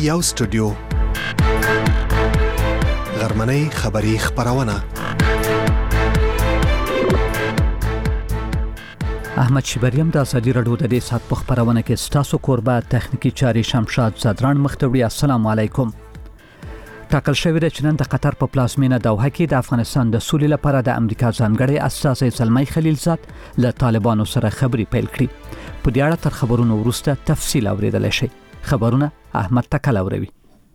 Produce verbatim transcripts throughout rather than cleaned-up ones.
یو سټوډیو غرمنۍ خبری خبرونه. احمد شبریم د ازادي رادیو د دې سات په خبرونه کې ستاسو قربا تخنیکی چاري شمشاد زدران مختوی. السلام علیکم. ټاکل شوی د چنن د قطر په پلازمینه دوحه کې د افغانستان د سولې لپاره د امریکا ځانګړي استازي زلمی خلیلزاد له طالبانو سره خبري پیل کړې. په دې اړه تر خبرونو وروسته تفصیل اوریدل شي. خبرونه احمد تکل اوروي.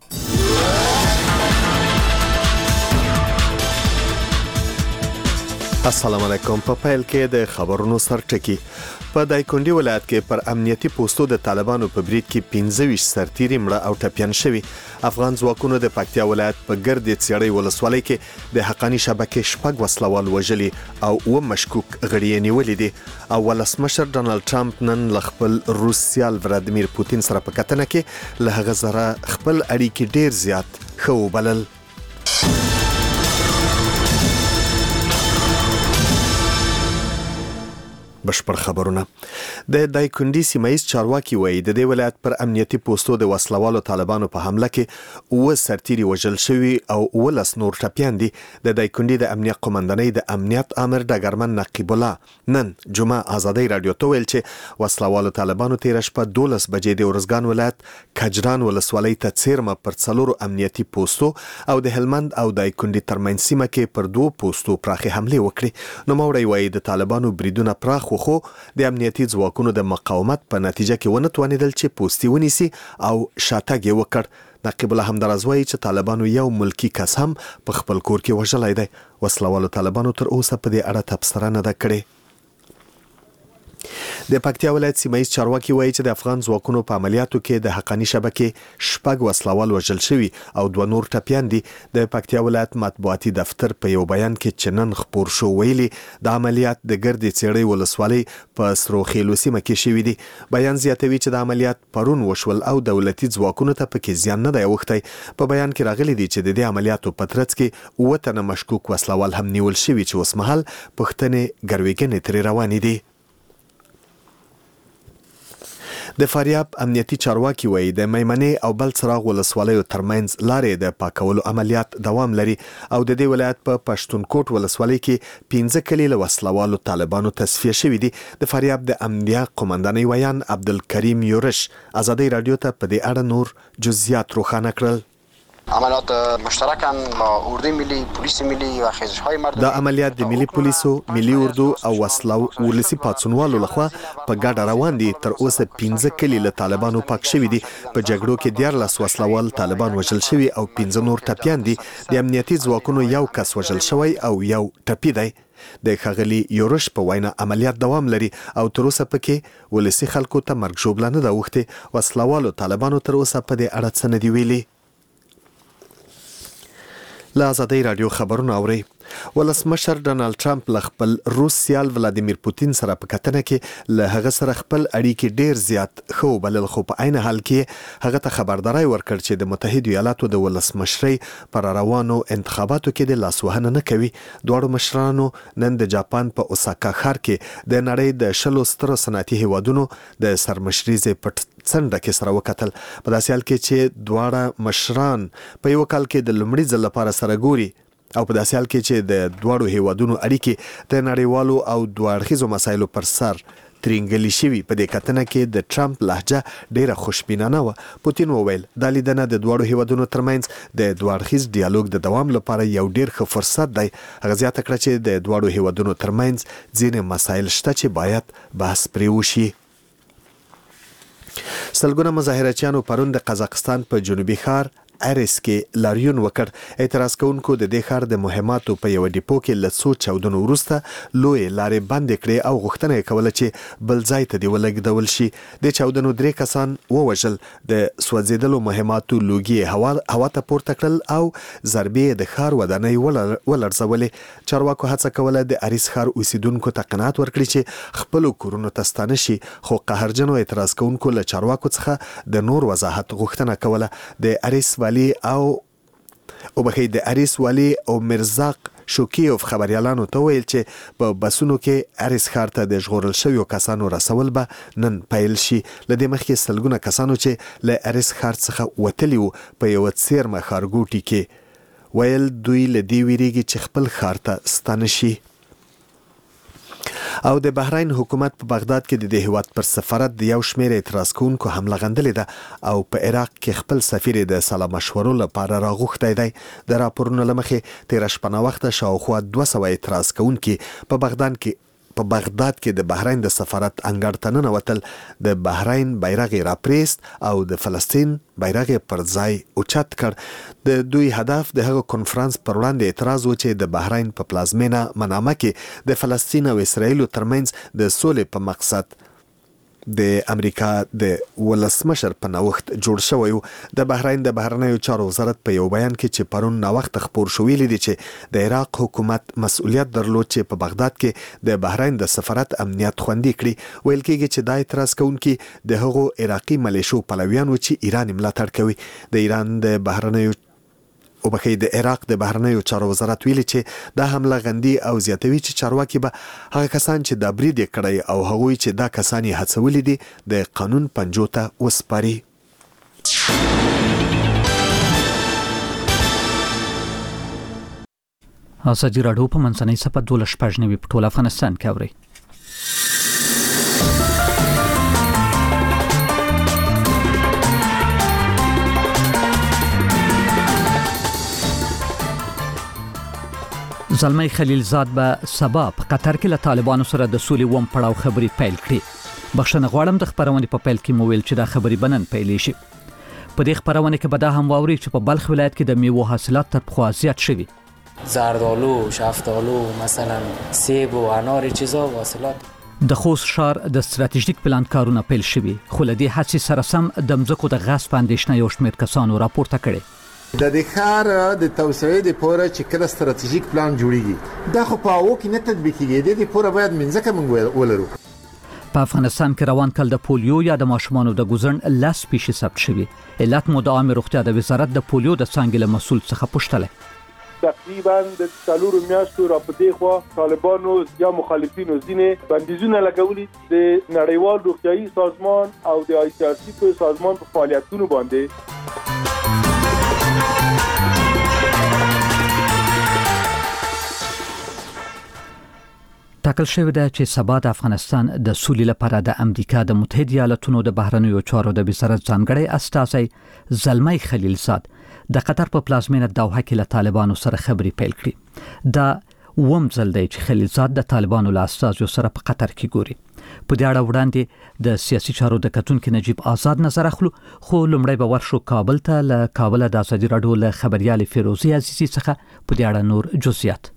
السلام علیکم. په پیل کې د خبرونو سرټکی. په دایکنډي ولایت کې پر امنیتي پوسټو د طالبانو په برید کې پنځه ویشت سرتیري مړه او ټپيان شوي. افغان ځواکونو د پکتیا ولایت په ګردې څېړۍ ولسوالۍ کې د حقانی شبکې شپږ وسلوال وژلي او و مشکوک غړي نیولې دي. او ولسمشر ډانلډ ټرمپ نن ل خپل روسیال ولادیمیر پوتین سره په کتنه کې له هغه سره خپل اړیکې ډیر زیات خو بلل. بشپړ خبرونه. د دایکنډي سیمایي چارواکي وایي د دې ولایت پر امنیتي پوسټو د وسلوالو طالبانو په حمله کې و سرتیري وژل شوي او ولس نور ټپيان دي. د دایکنډي د امنیت قومندانۍ د امنیت امر ډګرمن نقیب الله نن جمعه ازادي رادیو ته ویل چې وسلوالو طالبانو تیر شپه دولس بجې د ورزګان ولایت کجران ولسوالۍ ته څیرمه پر څلورو امنیتي پوسټو او د هلمند او دایکنډي ترمنځ سیمه کې پر دوه پوسټو پراخي حمله وکړي. نو موري وایي د طالبانو بریدونه پراخ خو د امنیتي ځواکونو د مقاومت په نتیجه کې ونه توانیدل چې پوسټي ونیسي او شاتګ یې وکړ. نقیب الله همدارز وایي چې طالبانو یو ملکی کس هم په خپل کور کې وژلی دی. وسلوالو طالبانو تر اوسه په دې اړه تبصره نه ده کړې. د پکتیا ولایت سیمایي چارواکي وایي چې د افغان ځواکونو په عملیاتو کې د حقانی شبکې شپږ وسلوال وژل شوي او دوه نور ټپيان دي. د پکتیا ولایت مطبوعاتي دفتر په یو بیان کې چنن خبر شو ویلي د عملیات د ګردې څېړۍ ولسوالۍ په سروخیلو سیمه کې شوي دي. بیان زیاتوي چې د عملیات پرون وشول او دولتي ځواکونو ته پکې زیان نه دی اوښتی. په بیان کې راغلي دي چې د دې عملیاتو په ترڅ کې اوه تنه مشکوک وسلوال هم نیول شوي چې اوسمهال پوښتنې ګروېږنې ترې روانې دي. د فاریاب امنیتي چارواکي وایي د میمنې او بل څراغ ولسوالیو ترمنځ لارې د پاکولو عملیات دوام لري او د دې ولایت په پښتونکوټ ولسوالۍ کې پنځه کلي له وسلوالو طالبانو تصفیه شوي دي. د فاریاب د امنیت قومندانۍ ویان عبدالکریم یورش ازادي رادیو ته په دې اړه نور جزئیات روښانه کړل. عملیات مشترکاً با اردوی ملی، پلیس ملی و خیزش‌های مردمی. دا عملیات د ملي پولیسو، ملي اردو او وسلو ولسی پاتسونوالو لخوا په ګډه روان دي. تر اوسه پنځه کلي له طالبانو پاک شوي دي. په جګړو کې دیارلس وسلوال طالبان وژل شوي او پنځه نور ټپيان دي. د امنیتي ځواکونو یو کس وژل شوی او یو ټپي دی. د ښاغلي یورش په وینا عملیات دوام لري او تر اوسه پکې ولسی خلکو ته مرګ ژوبله نه ده اوښتې. وسلوالو طالبانو تر اوسه په دې اړه څه نه دي ویلي. له ازادي رادیو خبرونه اوري. ولسمشر ډانلډ ټرمپ له خپل روسیال ولادیمیر پوتین سره په کتنه کې له هغه سره خپل اړیکې ډیر زیات خو بلل خو په عین حال کې هغه ته خبرداري ورکړ چې د متحده ایالاتو د ولسمشرۍ پر روانو انتخاباتو کې د لاسوهنه نه کوي. دواړو مشرانو نن د جاپان په اوساکا ښار کې د نړۍ د شلو سترو صنعتي هیوادونو د سرمشرۍ پټ څنډه کې سره وکتل. په داسې حال کې چې دواړه مشران په یو کال کې د لومړي ځل لپاره سره ګوري او په داسې حال کې چې د دواړو هیوادونو اړیکې د نړیوالو او دوه اړخیزو مسایلو پر سر ترینګلي شوي. په دې کتنه کې د ټرمپ لهجه ډیره خوشبینانه وه. پوتین وویل دا لیدنه د دواړو هیوادونو ترمنځ د دوه اړخیز ډیالوګ د دوام لپاره یو ډیر ښه فرصت دی. هغه زیاته کړه چې د دواړو هیوادونو ترمنځ ځینې مسایل شته چې باید بحث پرې وشي. سلګونه مظاهرچیانو پرون د قزاقستان په جنوبي ښار اریس کې لاریون وکړ. اعتراض کوونکو د دې ښار د مهماتو په یو ډیپو کې له څو چاودنو وروسته لوی لارې بندې کړې او غوښتنه یې کوله چې بل ځای ته دې ولګدول شي. د چاودنو درې کسان ووژل. د سوځېدلو مهماتو لوګي هوا هوا ته پورته کړل او ضربې د ښار ودانۍ ولړزولې. چارواکو هڅه کوله د اریس ښار اوسیدونکو ته قناعت ورکړي چې خپل کورونو ته ستانه شي. خو قهرجنو اعتراض کوونکو له چارواکو څخه د نور وضاحت غوښتنه کوله. د اریس او او بخې د اریس والی او مرزاق شوکیوف خبريالانو ته ویل چې په بسونو کې اریس ښار ته د ژغورل شویو کسانو رسول به نن پیل شي. لدې مخکې سلګونه کسانو چې له اریس ښار څخه وتلي وو په یو څیرمه ښارګوټي کې ویل دوی له دې ویریږي چې خپل ښار ته ستانه شي. او د بحرین حکومت په بغداد کې د دې هیواد پر سفارت د یو شمېر اعتراض کوونکو حمله غندلې ده او په عراق کې خپل سفیر د سلا مشورو لپاره راغوښتی دی. د راپورونو له مخې تېره شپه ناوخته شاوخوا دوه سوه اعتراض کوونکي په بغداد کې په بغداد کې د بحرین د سفارت انګړ ته ننوتل، د بحرین بیرغ یې راپریست او د فلسطین بیرغ یې پر ځای اوچت کړ. د دوی هدف د هغه کنفرانس پر وړاندې اعتراض و چې د بحرین په پلازمینه منامه کې د فلسطین او اسرائیل ترمنځ د سولې په مقصد د امریکا د ولسمشر په نوښت جوړ شوی. د بحرین د بهرنیو چارو وزارت په یو بیان کې چې پرون نوښت خبر شو ویلي دي چې د عراق حکومت مسؤلیت درلود چې په بغداد کې د بحرین د سفارت امنیت خوندي کړي. ویل کېږي چې دا اعتراض کوونکي د هغو عراقي ملیشو پلویان و چې ایران ملاتړ کوي. د ایران د بهرنیو او بخې د عراق د بهرنیو چارو وزارت ویلي چې دا حمله غندي او زیاتوي چې چارواکي به هغه کسان چې دا برید کړی او هغوی چې دا کسان یې هڅولي دي د قانون پنجو ته وسپاري. ازادي راډیو په منځنۍ صفحه دولس شپږ نوي په ټول افغانستان کې اوري. زلمی خلیلزاد به سبا په قطر کې له طالبانو سره د سولې وم پړاو خبرې پیل کړي. بخښنه غواړم د خبرونې په پیل کې مو ویل چې دا خبرې بنن پیلې شي. په دې خبرونه کې به دا هم واوري چې په بلخ ولایت کې د میوو حاصلات تر پخوا زیات شوي. زردالو، شفتالو، مثلا سیب و انار چیزا و حاصلات. د خوست ښار د ستراتیژیک پلان کارونه پیل شوي، خو له دې هڅې سره سم د مځکو د غصب اندېښنه یو شمېر کسانو راپورته کړې. د دې ښار د توسعې لپاره چې کله ستراتیژیک پلان جوړیږي دا خو په هغو کې نه تطبیقیږي. د دې لپاره باید منځکه موږ ولرو. په افغانستان کې روان کال د پولیو یا د ماشومانو د ګوزن لس پیښې ثبت شوي. علت مو د عامه روغتیا د وزارت د پولیو د څانګې له مسؤل څخه پوښتلی. تقریبا د څلورو میاشتو راپدې خوا طالبانو یا مخالفینو ځینې بندیزونه لګولي د نړیوال روغتیايي سازمان او د آی سی آر سی په سازمان په فعالیتونو باندې. ټاکل شوې ده چې سبا د افغانستان د سولې لپاره د امریکا د متحده ایالاتونو د بهرنیو چارو د وزارت ځانګړی استازی زلمی خلیلزاد د قطر په پلازمینه دوحه کې له طالبانو سره خبرې پیل کړې. دا وم ځل دی چې خلیلزاد د طالبانو له استازیو سره په قطر کې ګوري. په دې اړه وړاندې د سیاسي چارو د کتونکو نجیب آزاد نظر اخلو، خو لومړی به ورشو کابل ته. له کابل د ازادي راډیو له خبريال فیروزي عزیزي څخه په دې اړه نور جزئیات.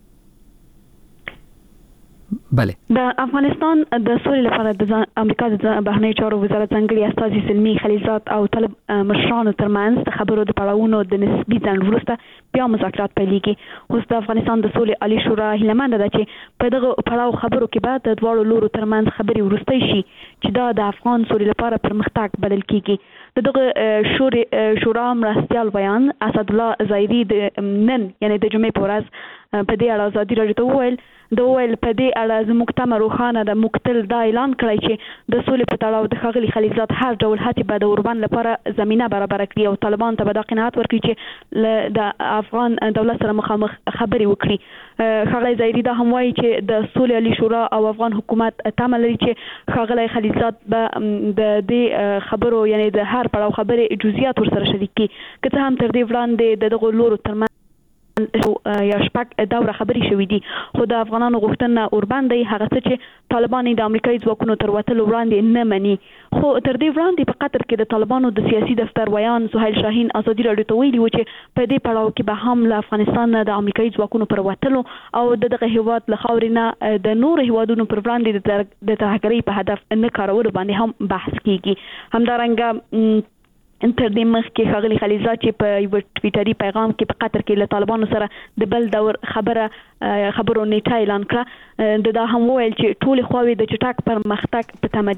بله د افغانستان د سولې لپاره د امریکا د بهرنیو چارو وزارت ځانګړي استازي زلمی خلیلزاد او طالب مشرانو ترمنځ د خبرو د پړاوونو د نسبي ځنډ وروسته بیا مذاکرات پیلېږي. اوس د افغانستان د سولې عالی شورا هیله ده چې په دغه پړاو خبرو کې به د دواړو لورو ترمنځ خبرې وروستۍ شي چې دا د افغان سولې لپاره پرمختګ بلل کېږي. د دغه شورا شورا مرستیال بیان اسد الله ظاهري د نن یعنی د جمعې په ورځ په دې اړه ازادي راډیو ته وویل د ویل په دې اړه زموږ تمه روښانه د مقتل دا اعلان کړی چې د سولې په تړاو د ښاغلي خلیلزاد هر ډول هڅې به د اوربند لپاره زمینه برابره کړي او طالبان ته به دا قناعت ورکړي چې د افغان دولت سره مخامخ خبرې وکړي. ښاغلی ظاهري دا هم وایي چې د سولې عالی شورا او افغان حکومت تمه لري چې ښاغلی خلیلزاد به د دې خبرو یعنی د هر پړاو خبرې جزئیات ورسره شریک کړي. که څه هم تر دې وړاندې د دغو لورو ترمنځ یا شپږ دوره خبرې شوې دي، خو د افغانانو غوښتنه اوربند دی هغه څه چې طالبان د امریکایي ځواکونو تر وتلو وړاندې نه مني. خو تر دې وړاندې په قطر کې د طالبانو د سیاسي دفتر ویان سهیل شاهین ازادي راډیو ته ویلي و چې په دې پړاو کې به هم له افغانستان د امریکایي ځواکونو پر وتلو او دغه هیواد له خاورې نه د نورو هیوادونو پر وړاندې د ترهګرۍ په هدف نه کارولو باندې هم بحث کیږي. همدارنګه تر دې مخکې ښاغلي خلیلزاد چې په یو ټویټري پیغام کې په قطر کې له طالبانو سره د بل دور خبره خبرو نیټه اعلان کړه. د دا هم وویل چې ټولې خواوې د چټک پرمختګ په تمه دي.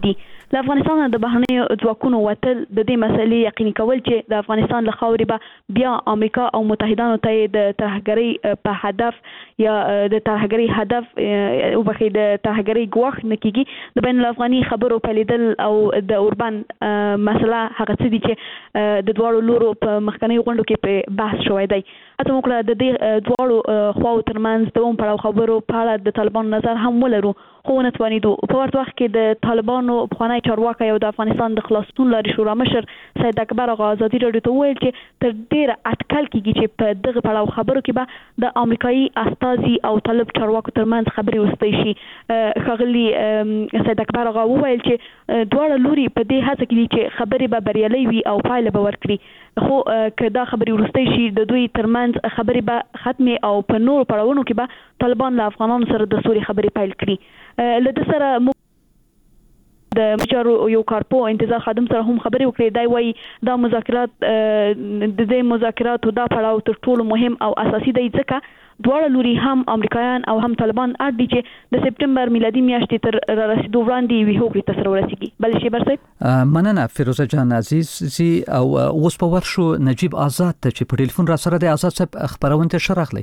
د افغانستان د بهرنیو ځواکونو وتل د دې مسلې یقیني کول چې د افغانستان له خاورې به بیا امریکا او متحدانو ته د ترهګرۍ په هدف یا د ترهګرۍ هدف او بخې د ترهګرۍ ګواښ نه کیږي. د بین الافغاني خبرو پیلیدل او د اوربان مسله هغه څه دي چې د دواړو لورو په مخکنی غونډو کې په بحث شوی دی. اته موږ د دې دواړو خواو ترمنځ د اوم پړاو خبرو په اړه د طالبانو نظر هم ولرو، خو نه توانیدو. په ورته وخت کې د طالبانو پخوانی چارواکي او د افغانستان د خلاصون لارې شورا مشر سید اکبر آغا ازادي راډیو ته وویل چې تر ډیره اټکل کیږي چې په دغه پړاو خبرو کې به د امریکایي استازي او طالب چارواکو ترمنځ خبرې وستې شي. ښاغلي سید اکبر آغا وویل چې دواړه لوري په دې هڅه کې دي چې خبرې به بریالۍ وي او پایله به ورکړي، خو که دا خبرې وروستۍ شي د دوی ترمنځ خبرې به ختمې او په نورو پړاوونو کې به طالبان له افغانانو سره د سولې خبرې پیل کړي. له دې سره د مجارو یو کارپو انتظار خادم سره هم خبرې وکړې. دا وایي دا مذاکرات د دې مذاکراتو دا پړاو تر ټولو مهم او اساسي دی ځکه دواړه لوري هم امریکایان او هم طالبان اړ دي چې د سپټمبر میلادي میاشتې تر را رسیدو وړاندې یوې هوکړې ته سره ورسیږي. بل شیبر صاحب مننه فیروزه جان عزیز زی او اوس په ورشو نجیب آزاد ته چې په ټلیفون را سره د آزاد صاحب خبرونه ته شرحلي.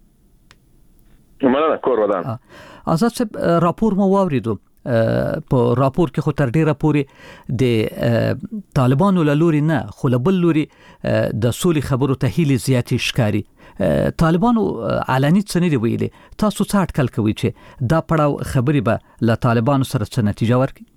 مننه کور ودان. آزاد صاحب راپور مو واوریدو. په راپور کې خو تر ډیره پورې د طالبانو له لوري نه خو له بل لوري د سولې خبرو ته هیلې زیاتې ښکاري. طالبانو علني څه نه دی ویلي، تاسو څه اټکل کوئ چې دا پړاو خبرې به له طالبانو سره څه نتیجه ورکړي؟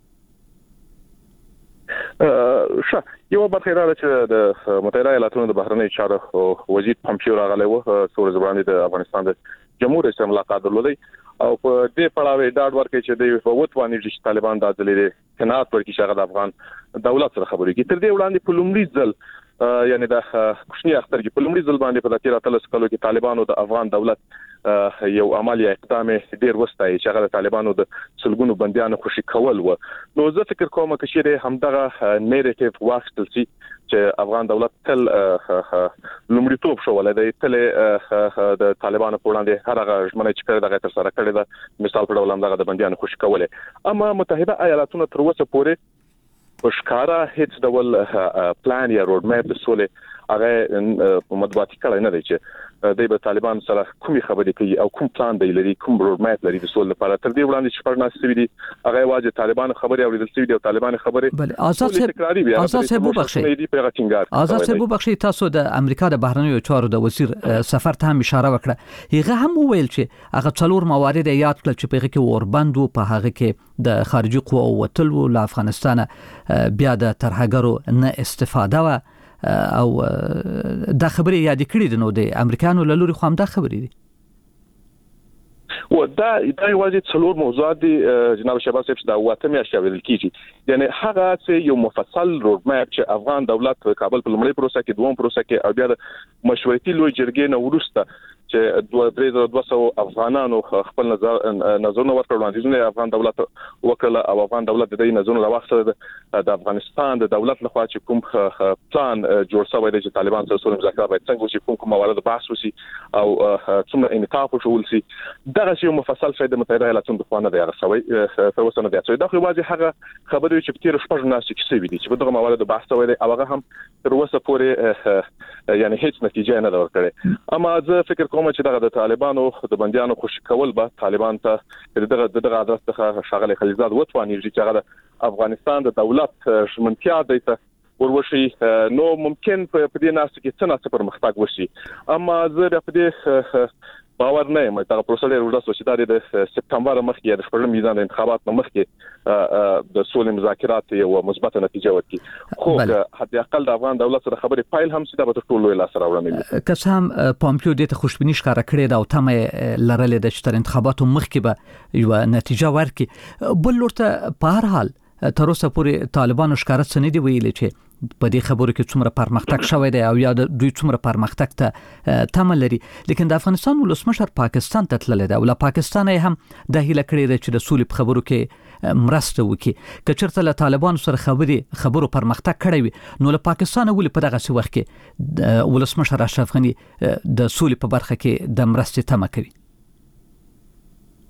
ښه، یو برخه دا چې د متحده ایالاتونو د بهرنیو چارو وزیر پامپیو راغلی و څو ورځې وړاندې د افغانستان د جمهور رئیس سره ملاقات درلودی او په دې پړاو یې ډاډ ورکړی چې د په وتواني چې طالبان د ځلې قناعت ورکړي چې هغه د افغان دولت سره خبرې کوي. تر دې وړاندې په لومړي ځل یعنی د کوشنی اختر کې په لومړي ځل باندې په دغه راتلس کلو کې طالبانو د افغان دولت یو عملی اقدام ډیر وستای چې هغه د طالبانو د سلګونو بنديانو خوشي کول و. نو زه فکر کوم چې همدغه نیریټیو واخیستل شي چې افغان دولت تل لومړیتوب شو ولې تل د طالبانو په وړاندې هر هغه ژمنه چې کړې دغه تر سره کړې ده، مثال په ډول همدغه د بنديانو خوشي کولې. اما متحده ایالاتونو تر اوسه پورې په ښکارا هیڅ ډول پلان یا روډ میپ د سولې هغه مطبوعاتي کړی نه دی چې د طالبان سره کومې خبرې کوي او کوم پلان دی لري، کوم روډ میپ لري د سولې لپاره. تر دې وړاندې چې پرناس سوي دي هغه واجب طالبان خبرې اوریدل سوي دي او طالبان خبرې بل آزاد صاحب آزاد صاحب وبخښي آزاد صاحب وبخښي تاسو د امریکا د بهرنیو چارو د وزیر سفر ته هم اشاره وکړه. هغه هم وویل چې هغه څلور موارد یاد کړل چې په هغه کې اوربند او په هغه کې د خارجي قواو وتل او له افغانستان بیا د ترهګرو نه استفاده و او دا خبرې یاد کړې دي. نو د امریکانو له لوري خو هم دا خبرې دي و دا دا یوازې څلور موضوعات دي جناب شهباز صاحب چې دا واته میاشتې ویل کیږي. یعنی هغه چې یو مفصل روډ میپ چې افغان دولت کابل په لومړی پروسه کې دوم پروسه کې او بیا د مشورتي لوی جرګې نه وروسته چې دوه درې زره دوه سوه افغانانو خپل نظر نظرونه ورکړل، وړاندیزونه افغان دولت وکړل او افغان دولت د دې نظرونو راوخته د افغانستان د دولت لخوا چې کوم پلان جوړ شوی دی چې طالبان سره سولې مذاکرات باید څنګه وشي، کوم کوم موارد بحث وشي او څومره انعطاف وشول شي. دغه یو مفصل شی د متحده ایالاتونو په خوا نه دی هغه شوی تر اوسه نه دی شوی. دا خو واځي هغه خبرې چې په تیر شپږ میاشتې کې شوي دي چې په دغه موارد بحث شوی دی او هغه هم تر اوسه پورې یعنی هیڅ نتیجه نه ورکړي. اما زه فکر کوم چې دغه د طالبانو د بنديانو خوشي کول به طالبان ته دغه دغه عادت څخه شغله خلیزاد وتواني چې هغه د افغانستان د دولت شمنتیا دی ته وروشي. نو ممکن په دې ناس کې څه نه پرمختګ وشي. اما زه په دې باور نه یم چې پروسه ډېر وړاندې شوه چې د سپټمبر مخکې د شپږم میزان انتخابات مخکې د سولې مذاکرات یو مثبت نتیجه ورکړي. خو حتی اقل د افغان دولت سره خبرې پایل هم سیده به ټول لا سره وړاندې که څه هم پامپیو دې ته خوشبیني ښکاره کړې ده او تمه لرلې ده چې تر انتخاباتو مخکې به یو نتیجه ورکړي. بل ورته په هر حال تر اوسه پورې طالبانو ښکاره څه نه دی ویلي چې په دې خبرو کې څومره پرمختګ شوی دی او یا دوی څومره پرمختګ ته تمه لري. لیکن د افغانستان ولسمشر پاکستان ته تللی دی او له پاکستان هم د هیله کړې ده چې د سولې په خبرو کې مرسته وکړي. که چېرته له طالبانو سره خبرې خبرو پرمختګ کړی وي نو له پاکستان ولې په دغسې وخت کې ولسمشر اشرف غني د سولې په برخه کې د مرستې تمه کوي؟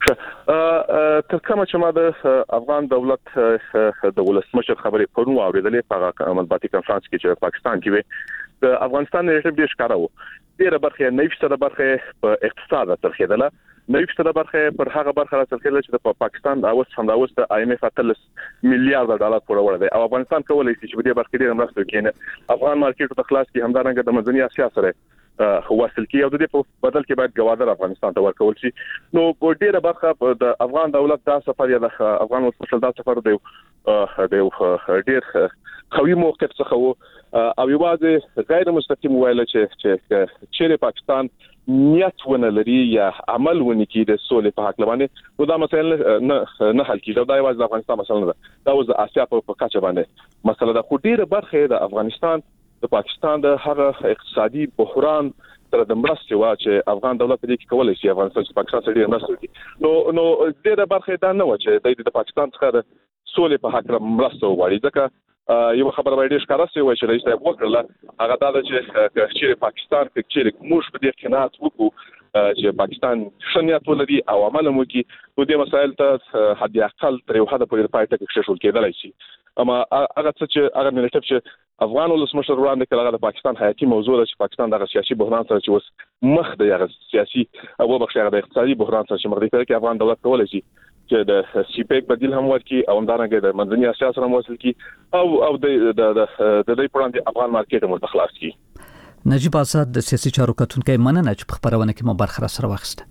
تر کومه چې ما د افغان دولت د ولسمشر خبرې پرونی اوریدلې په مطبوعاتي کانفرنس کې چې پاکستان کې وي د افغانستان نړۍ ډېر ښکارو ډېر برخه نه فیصد برخه په اقتصاد ترخیدله نه فیصد برخه پر هغه برخه ترخیدله چې د پاکستان د اوس هم د اوس د آی ایم اف اتلس میلیارډ ډالر پورې وړ دی او افغانستان کولای شي چې په دې برخه ډېر مرسته وکړي افغان مارکیټ ته خلاص کې همدارنګه د منځني اسیا سره خواصل کی او د دې په بدل کې باید ګوادر افغانستان ته ورکول شي نو په ډیره برخه د افغان دولت دا سفر یا د افغان ولسمشر دا سفر دی د ډیر قوي موقف څخه او یوازې غیر مستقیم ویل چې چې چیرې پاکستان نیت ونه لري یا عمل ونه کوي د سولې په حق باندې نو دا مسایل نه نه حل کیږي دا یوازې د افغانستان مسله نه ده دا د اسیا په کچه باندې مسله ده خو ډیره برخه د افغانستان د پاکستان د هغه اقتصادي بحران سره د مرستې وا چې افغان دولت دې کې کولای شي افغانستان چې پاکستان سره مرسته وکړي نو نو ډیره برخه دا نه و چې د پاکستان څخه د سولې په حق مرسته وغواړي ځکه یو خبره باید ښکاره شي چې رئیس صاحب وکړه هغه دا چې چې پاکستان کې چې موږ په دې قناعت وکړو چې پاکستان شنیات ولري او عمل مو کوي نو د مسایل ته حد اقل تر یو حد پورې پای ته کېښول کېدلای شي اما هغه چې هغه ملت چې افغان ولسمشر وړاندې کړه د پاکستان حیاتي موضوع ده چې پاکستان د سیاسي بحران سره چې اوس مخ د یغ سیاسي او بخښه د اقتصادي بحران سره چې مخ دی کې افغان دولت کولای شي چې د سی پیک بدیل هم ورکړي او همدارنګه د منځني اسیا سره موصل کړي او او د د د د پرانډي افغان مارکیټ مو خلاص کړي نجیب آزاد د سیاسي چارو کتونکو مننه چې په خبرونه کې مو برخه سره واخیسته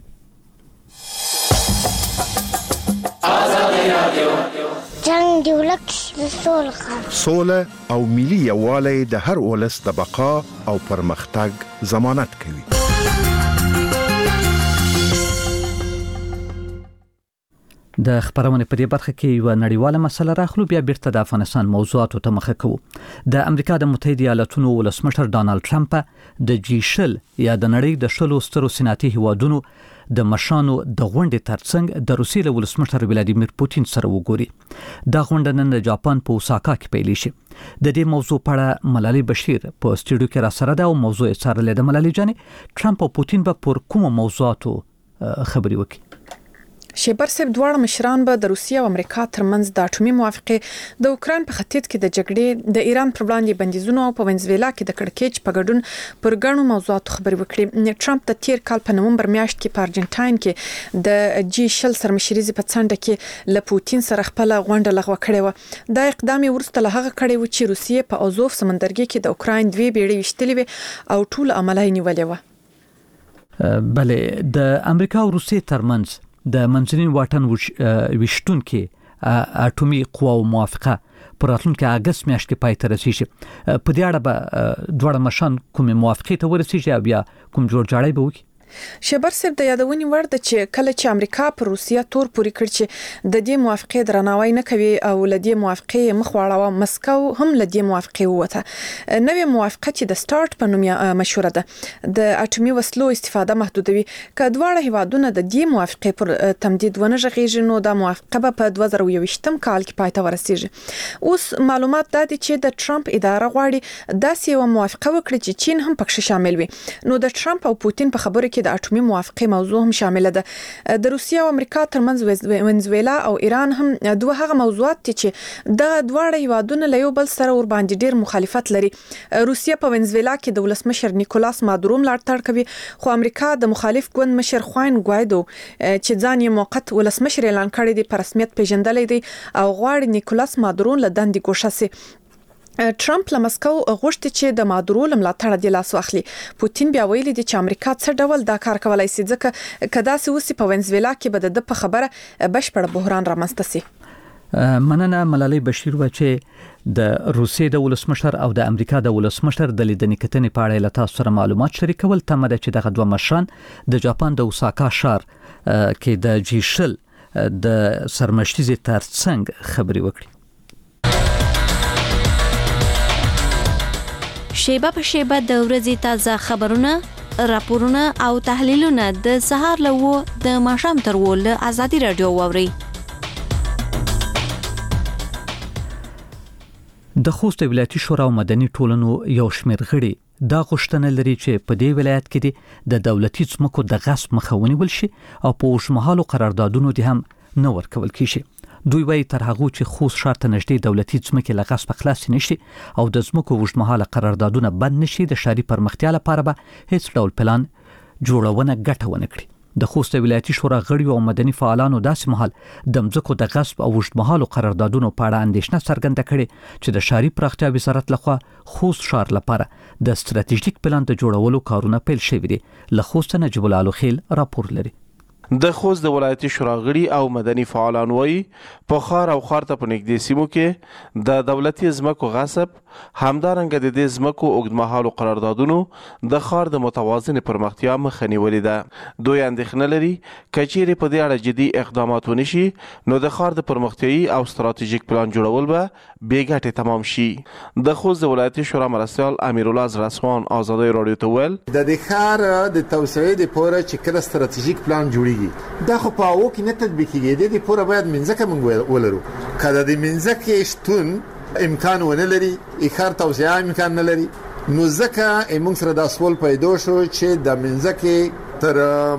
جنگ دی ولک سوله سوله او ملي یووالی د هر ولس د بقا او پرمختګ ضمانت کوي د خبرونه په دې برخه کې یو نړیواله مسله راخلو بیا بیرته د افغانستان موضوعاتو ته مخه کوو د امریکا د متحده ایالاتونو ولسمشر ډانلډ ټرمپ د جی شل یا د نړۍ د شلو سترو صنعتي هیوادونو د مشانو د غونډې ترڅنګ د روسیې له ولسمشر ولادیمیر پوتین سره وګوري دا غونډه نن د جاپان په اوساکا کې پیل شي د دې موضوع په اړه ملالي بشیر په استودیو کې را سره ده او موضوع یې څارلې ده ملالي جانې ټرمپ او پوتین به پر کوم موضوعاتو خبري وکړي شیبر سیب دواړه مشران به د روسیې او امریکا ترمنځ د اټومي موافقه د اوکران په ختیځ کې د جګړې د ایران پر وړاندې بندیزونو او په وینزویلا کې د کړکېچ په ګډون پر غنو موضوعاتو خبرې وکړي ټرمپ د تیر کال په نومبر میاشت کې په ارجنټاین کې د جی شل سرمشریزي په څنډه کې له پوتین سره خپل غونډه لغوه کړې و دا اقدام ورسته له هغه کړی و چې روسیې په ازوف سمندرګي کې د اوکران دوی بیړۍ وشتلې و او ټول عملای نیولې و بلې د امریکا او روسیې ترمنځ د منځني واټن وشتون کې اټومي قواو موافقه پر راتلونکي اگست میاشت کې پای ته رسیږي په دې اړه به دوه مشان کوم موافقه ته ورسیږي او بیا کوم جوړ جاړی به وکړي شبر سیب د یادونې ور د چې کله چې امریکا پر روسیا تور پوری کړ چې د دې موافقه درناوی نه کوي او لدې موافقه مخ واړه مسکو هم لدې موافقه وته نوې موافقه چې د سٹارټ په نوم مشهوره ده د اټومي وسلو استفاده محدودوي کډواړه هیوادونه د دې موافقه پر تمدید ونه ژغېږي نو د موافقه په دوه زره یوویشتم کال کې پای ته ورسیږي اوس معلومات د دې چې د ټرمپ اداره غواړي داسې یو موافقه وکړي چې چین هم پکې شامل وي نو د ټرمپ او پوتین په خبره کې د اټومي موافقه موضوع هم شامل ده د روسیې او امریکا ترمنځ وینزویلا او ایران هم دوه هغه موضوعات چې د دواړه هیوادونو له یو بل سره ور باندې ډیر مخالفت لري روسیه په وینزویلا کې د ولسمشر نیکولاس مادورو ملاتړ کوي خو امریکا د مخالف ګوند مشر خوان ګوایدو چې ځان یې موقت ولسمشر اعلان کړی دی په رسمیت پیژندلې دی او غواړي نیکولاس مادورو له دندې ګوښه سي ټرمپ له مسکو غوښتي چې د مادورو ملاتړ د لاس واخلي پوتین بیا ویلي دی چې امریکا څه ډول دا کار کولای شي ځکه کدا سه وسی په وینزویلا کې به د په خبره بشپړ بحران رامنځته سي مننه ملالي بشیر و چې د روسیې د ولسمشر او د امریکا د ولسمشر د لیدنې کتنې په اړه له تاسو سره معلومات شریکول تمه ده چې دغه دوه مشران د جاپان د اوساکا ښار کې د جی شل د سرمشریزي ترڅنګ خبري وکړي شیبه په شیبه د ورځې تازه خبرونه راپورونه او تحلیلونه د سهار له و د ماښام تر و له ازادي رادیو ووري د خوست ولایتي شورا او مدني ټولنو یو شمېر غړي دا غوښتنه لري چې په دې ولایت کې د دولتي ځمکو د غصب مخه ونیول شي او په اوږدمهالو قراردادونو دې هم نه ورکول کیږي. دوی وایي تر هغه چې خوست ښار ته نږدې دولتي ځمکې له غصب خلاص نشي او د ځمکو اوږدمهاله قراردادونه بند نشي، د ښاري پرمختیا لپاره به هیڅ ډول پلان جوړونه ګټه ونه کړي. د خوست ولایتي شورا غړیو او مدني فعالانو داسې مهال د ځمکو د غصب او اوږدمهالو قراردادونو په اړه اندېښنه څرګنده کړې چې د ښاري پراختیا وزارت لخوا خوست ښار لپاره د ستراتیژیک پلان د جوړولو کارونه پیل شوي دي. له خوست نجیب الله الخیل راپور لري. د خوست د ولایتي شورا غړي او مدني فعالان وایي په ښار او ښار ته په نږدې سیمو کې د دولتي ځمکو غصب، همدارنګه د دې ځمکو اوږدمهالو قراردادونو د ښار د متوازنې پرمختیا مخه نیولې ده. دوی اندېښنه لري که چیرې په دې اړه جدي اقدامات ونشي نو د ښار د پرمختیایي او ستراتیژیک پلان جوړول به بې ګټې تمام شي. د خوست د ولایتي شورا مرستیال امیرالله زړسوان ازادۍ راډیو ته وویل د دې ښار د توسعې لپاره چې کله ستراتیژیک پلان جوړیږي دا خو په هغو کې نه تطبیقیږي. د دې پوره باید منځکه موږ ولرو. که د دې منځکې شتون امکان ونه لري، ښار توسعه امکان نه لري، نو ځکه موږ سره دا سوال پیدا شو چې د منځکې تر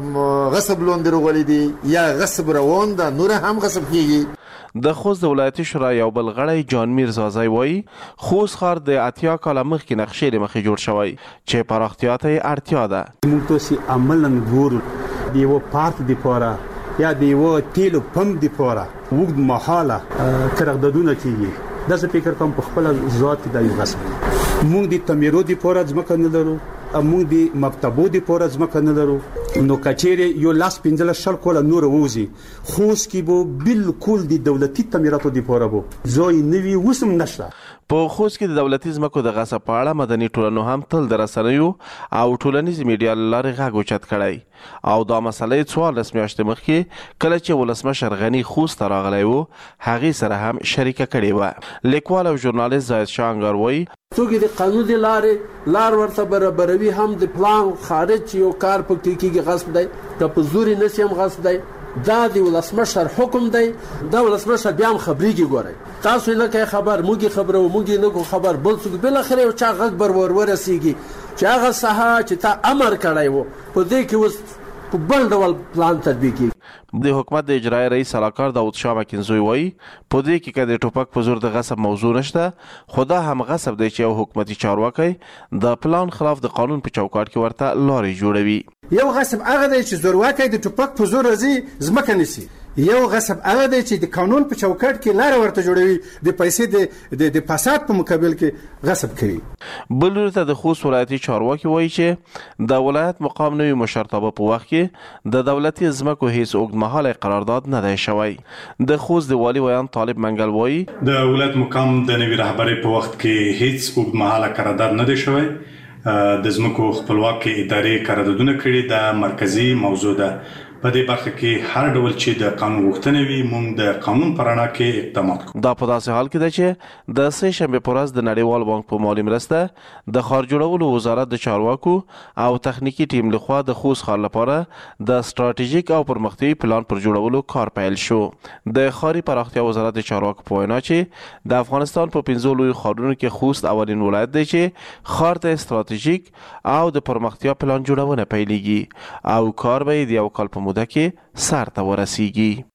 غصب لاندې راغلي دي یا غصب روان ده، نور هم غصب کیږي. د خوست د ولایتي شورا یو بل غړی جان میر زازای وایي خوست ښار د اتیا کاله مخکې نقشې له مخې جوړ شوی چې پراختیا ته یې اړتیا ده. موږ تاسې عملاً ګورو د یوه پارک دپاره یا د یوه تیلو پمپ دپاره اوږد مهاله قراردادونه کیږي. دا زه فکر کوم په خپله ذات کې دا یو غصب دی. موږ د تعمیرو دپاره ځمکه نه لرو، موږ د مکتبو دپاره ځمکه نه لرو، نو که چیرې یو لاس پنځلس شل کاله نور ووځي خوست کې به بالکل د دولتي تعمیراتو دپاره به ځای نه وي، اوس هم نشته. په خوست کې د دولتي ځمکو د غصب په اړه مدني ټولنو هم تل د رسنیو او ټولنیزې میډیا له لارې غږ اوچت کړی او دا مسله یې څوارلس میاشتې مخکې کله چې ولسمشر غني خوست ته راغلی و هغې سره هم شریکه کړې وه. لیکوال او ژورنالیست زاید شاه انګار وایي څوک د قانون د لارې لار ورته برابروي، هم د پلان خارج یو کار پکې کېږي غصب دی، که په زور یې نشي هم غصب دی. دا د ولسمشر حکم دی، دا ولسمشر بیا هم خبرېږي. ګورئ تاسو یې نه کوئ خبر، موږ یې خبرو، موږ یې نه کوو خبر، بل څوک بالاخره یو چا غږ بر ور ورسېږي چې هغه ساحه چې تا امر کړی و په دې کې اوس په بل ډول پلان تطبیقېږي. د حکومت د اجرایي رئیس سلاکار داود شاه مکنزوی وایي په دې کې که د ټوپک په زور د غصب موضوع نشته، خو دا هم غصب دی چې یو حکومتي چارواکی د پلان خلاف د قانون په چوکاټ کې ورته لارې جوړوي. یو غصب هغه دی چې زورواکی د ټوپک په زور راځي ځمکه نیسي، یو غصب هغه دی چې د قانون په چوکاټ کې لاره ورته جوړوي، د پیسې د د فساد په مقابل کې غصب کوي. بل ورته د خوست ولایتي چارواکي وایي چې د ولایت مقام نوي مشرتابه په وخت کې د دولتي ځمکو هیڅ اوږدمهاله قرارداد نه دی شوی. د خوست د والي ویان طالب منګل وایي د ولایت مقام د نوي رهبرۍ په وخت کې هیڅ اوږدمهاله قرارداد نه دی شوی. د ځمکو خپلواکي ادارې قراردادونه کړي د مرکزی موضوع ده. په دې برخه کې هر ډول چې د قانون غوښتنه وي موږ د قانون په رڼا کې اقدامات کوو. دا په داسې حال کې ده چې د سه شنبې په ورځ د نړیوال بانک په مالي مرسته د ښار جوړولو وزارت د چارواکو او تخنیکی ټیم لخوا د خوست ښار لپاره د ستراتیژیک او پرمختیایي پلان پر جوړولو کار پیل شو. د ښاري پراختیا وزارت د چارواکو په وینا چې د افغانستان په پنځو لویو ښارونو کې خوست اولین ولایت دی چې ښار ته ستراتیژیک او د پرمختیا پلان جوړونه پیلېږي او کار به د یو کال په موده کې سر ته ورسیږي.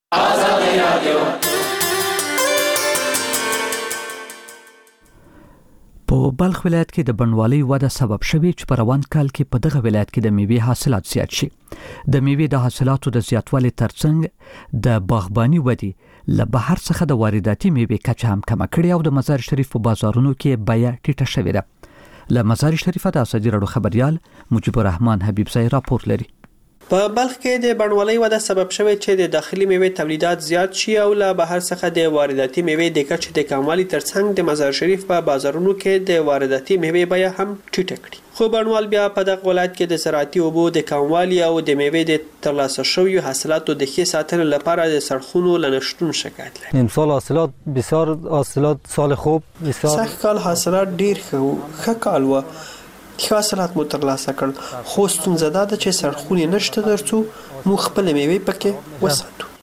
په بلخ ولایت کې د بڼوالۍ وده سبب شوی چې په روان کال کې په دغه ولایت کې د میوې حاصلات زیات شي. د میوې د حاصلاتو د زیاتوالي ترڅنګ د باغباني ودی له بهر څخه د وارداتي میوې کچه هم کمه کړې او د مزار شریف په بازارونو کې بیه ټیټه شوې ده. له مزار شریف د اسدی رډو خبريال مجيب الرحمن حبیب زئی راپور لري. په بلخ کې د بڼوالۍ وده سبب شوی چې د داخلي میوې تولیدات زیات شي او له بهر څخه د وارداتي میوې د کچې د کموالي ترڅنګ د مزار شریف په بازارونو کې د وارداتي میوې بیه هم ټیټه کړي. خو بڼوال بیا په دغه ولایت کې د زراعتي اوبو د کموالي او د میوې د ترلاسه شویو حاصلاتو د ښې ساتنې لپاره د سړکونو له نشتون شکایت لري. امسال حاصلات بسیار حاصلات سال خوب بسیار سخت کال حاصلات ډیر ښه کال و ښه حاصلات مو ترلاسه کړل، خو ستونزه دا ده چې سړکونه نشته ترڅو موږ خپل میوې پکې وساتو.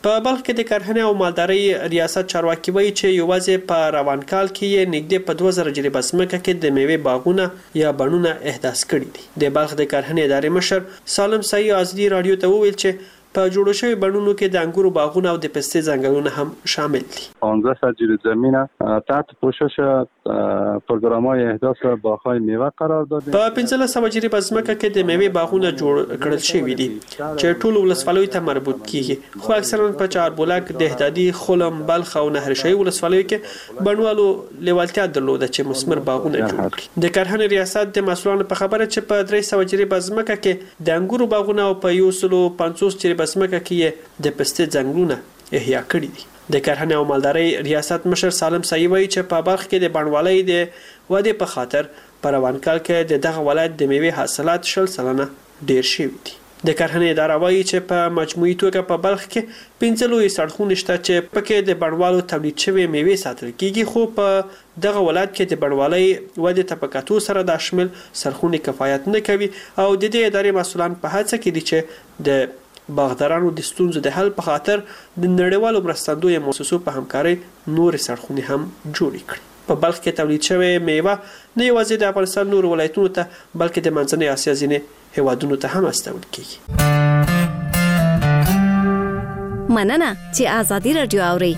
په بلخ کې د کرهنې او مالدارۍ ریاست چارواکي وایي چې یوازې په روان کال کې یې نږدې په دوه زره جریبه ځمکه کې د میوې باغونه یا بڼونه احداث کړي دي. د بلخ د کرهنې ادارې مشر سالم سعی ازدی رادیو ته وویل چې په جوړو شوی بڼونو کې د انګورو باغونه او د پستې ځنګلونه هم شامل دي. پانزده جریب زمینه تحت پوشش پروګرام‌های احداث باغ‌های میوه قرار داده. په پنځلس سوه جریب ځمکه کې د میوې باغونه جوړ کړل شوي دي چې ټول ولسوالیو ته مربوط کیږي، خو اکثرا په چاربولک، دهدادي، خلم، بلخ او نهرشاهي ولسوالیو کې بڼوالو لیوالتیا درلوده چې مثمر باغونه جوړ کړي. د کرهنې ریاست د مسؤلانو په خبره چې په درې سوه جریب ځمکه کې د انګورو باغونه او په یو سل او پنځوس جریب ځمکه کې د پستې ځنګلونه احیا کړي دي. د کرهنې او مالدارۍ ریاست مشر سالم سعی وایي چې په بلخ کې د بڼوالۍ د ودې په خاطر په روان کال کې د دغه ولایت د میوې حاصلات شل سلنه ډیر شوي دي. د کرهنې اداره وایي چې په مجموعي توګه په بلخ کې پنځه لوی سړکونه شته چې پکې د بڼوالو تولید شوی میوې ساتل کیږي، خو په دغه ولایت کې د بڼوالۍ ودې ته په کتو سره د شمل سرخونه کفایت نه کوي او د دې ادارې مسؤلان په هڅه کې دي چې د باغدارانو د ستونزو د حل په خاطر د نړیوالو مرستندویه مؤسسو په همکارۍ نور سړکونه هم جوړ کړي. په بلخ کې تولید شوی میوه نه یوازې د افغانستان نور ولایتونو ته بلکې د منځنۍ اسیا ځینې هیوادونو ته هم استول کیږي. مننه چې آزادي رادیو اوري.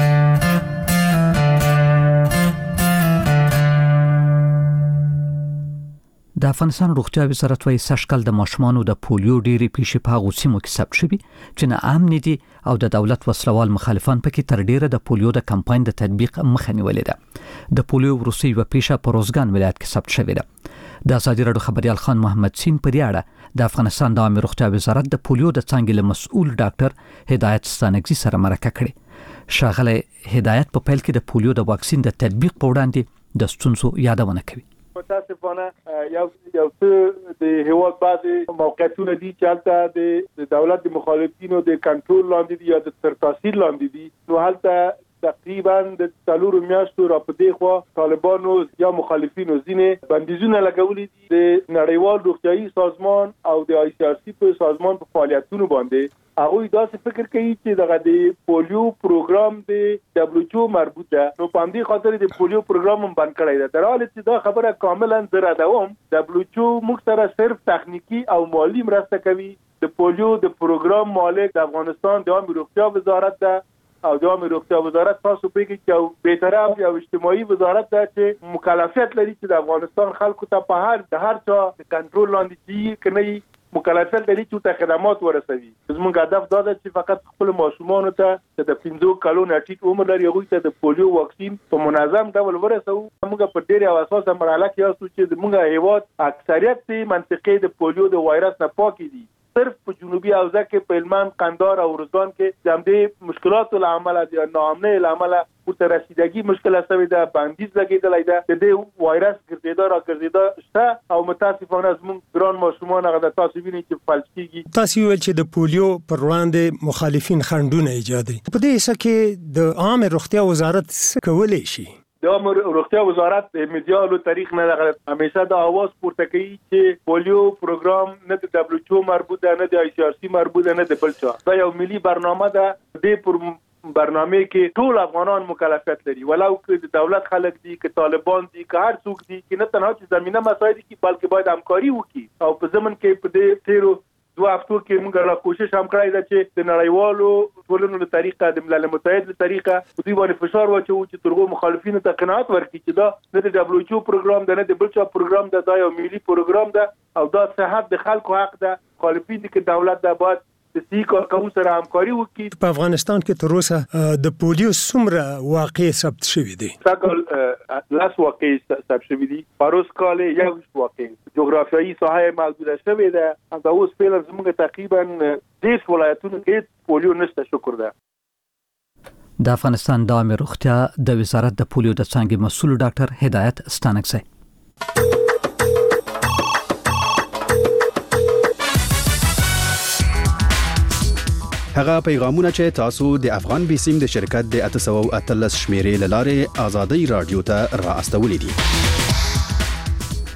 د افغانستان روغتیا وزارت وايي سږکال د ماشومانو د پولیو ډېری پیښې په هغو سیمو کې ثبت شوي چې نه امن دي او د دولت وسلوال مخالفان پکې تر ډیره د پولیو د کمپاین د تطبیق مخه نیولې ده. د پولیو وروستی یوه پیښه په روزګان ولایت کې ثبت شوې ده. د ازادي راډیو خبريال خان محمد سین پر اړه د افغانستان د عامه روغتیا وزارت د پولیو د څانګې له مسؤل ډاکټر هدایت ستانګزي سره مرکه کړې. ښاغلی هدایت په پیل کې د پولیو د واکسین د تطبیق په وړاندې د ستونزو یادونه کوي. متاسفانه یو یو څه د هیواد بعضې موقعیتونه دي چې هلته د دولت د مخالفینو د کنټرول لاندې دي یا د سرتاسیر لاندې دي، نو هلته تقریبا د څلورو میاشتو را په دې خوا طالبانو یا مخالفینو ځینې بندیزونه لګولي دي د نړیوال روغتیايي سازمان او د آی سی آر سی په سازمان په فعالیتونو باندې. هغوی داسې فکر کوي چې دغه د پولیو پروګرام د دبليو ایچ او مربوط ده، نو په همدې خاطر د پولیو پروګرام هم بند کړی ده. در حاله چې دا خبره کاملا زه ردوم، دبليو ایچ او موږ سره صرف تخنیکی او مالی مرسته کوي. د پولیو د پروګرام مالک د افغانستان د عامه روغتیا وزارت ده او د عامه روغتیا وزارت تاسو پیږي چې به طرف یو اجتماعي وزارت ده چې مکلفیت لري چې د افغانستان خلکو ته په هر د هر چا کنټرول لاندې شي کني مکلفیت لري چې ته خدمات ورسوي. زموږ هدف دا ده چې فقط خپل ماشومان ته د پنځو کلونو ټیټ عمر لري هغوی ته د پولیو واکسین په منظم ډول ورسوو. موږ په ډېرې اساسه مرحله کې یاستو چې زموږ هیواد اکثریت منطقې د پولیو د وایرس نه پاکې دي. صرف په جنوبي حوزه کې په هلمند، قندهار او روزګان کې د همدې مشکلاتو له امله د ناامنۍ له امله ورته رسیدګي مشکله شوې ده، بندیز لګېدلی ده، د دې وایرس ګرځېدا را ګرځېدا شته او متاسفانه زموږ ګران ماشومان هغه د تاسو وینئ چې فلج کېږي. تاسو ویل چې د پولیو پر وړاندې مخالفین خنډونه ایجادوي. په دې حصه کې د عامه روغتیا وزارت څه کولی شي؟ د عامه روغتیا وزارت د میډیالو تاریخ نه دغه همیشه د اواز پورته کوي چې پولیو پروګرام نه د دبليو ایچ او مربوط ده، نه د آی سی آر سی مربوط ده، نه د بل چا. دا یو ملي برنامه ده. د پر برنامه کې ټول افغانان مکلفیت لري، ولو که د دولت خلک دي، که طالبان دي، که هر څوک دي، چې نه تنها چې زمینه مسایل دي بلکې باید همکاري وکړي. او په ضمن کې په دې تیرو دوه هفتو کې موږ لا کوشش هم کړی ده چې د نړیوالو ټولنو له طریقه د ملل متحد له طریقه په دوی باندې فشار واچوو چې تر هغو مخالفینو ته قناعت ورکړي چې دا نه د دبليو ایچ او پروګرام ده، نه د بل چا پروګرام ده، دا یو ملي پروګرام ده او دا صحت د خلکو حق ده. مخالفین دي که دولت ده باید د سې کارکوونکو سره همکاري وکړي. په افغانستان کې تر اوسه د پولیو څومره واقعې ثبت شوي دي؟ سږکال لس واقعې ثبت شوي دي. پروس کال یو واقعې جغرافیایي ساحه محدوده شوې ده. همدا اوس فعلا زموږ تقریبا دېرش ولایتونو کې پولیو نشته. شکر ده. د افغانستان د عامه روغتیا د وزارت د پولیو د څانګې مسؤل ډاکټر هدایت ستانکزی. هغه پیغامونه چې تاسو د افغان بیسیم د شرکت د اته سوه او اتلس شمیرې لاره آزادي رادیو ته را استولې دي.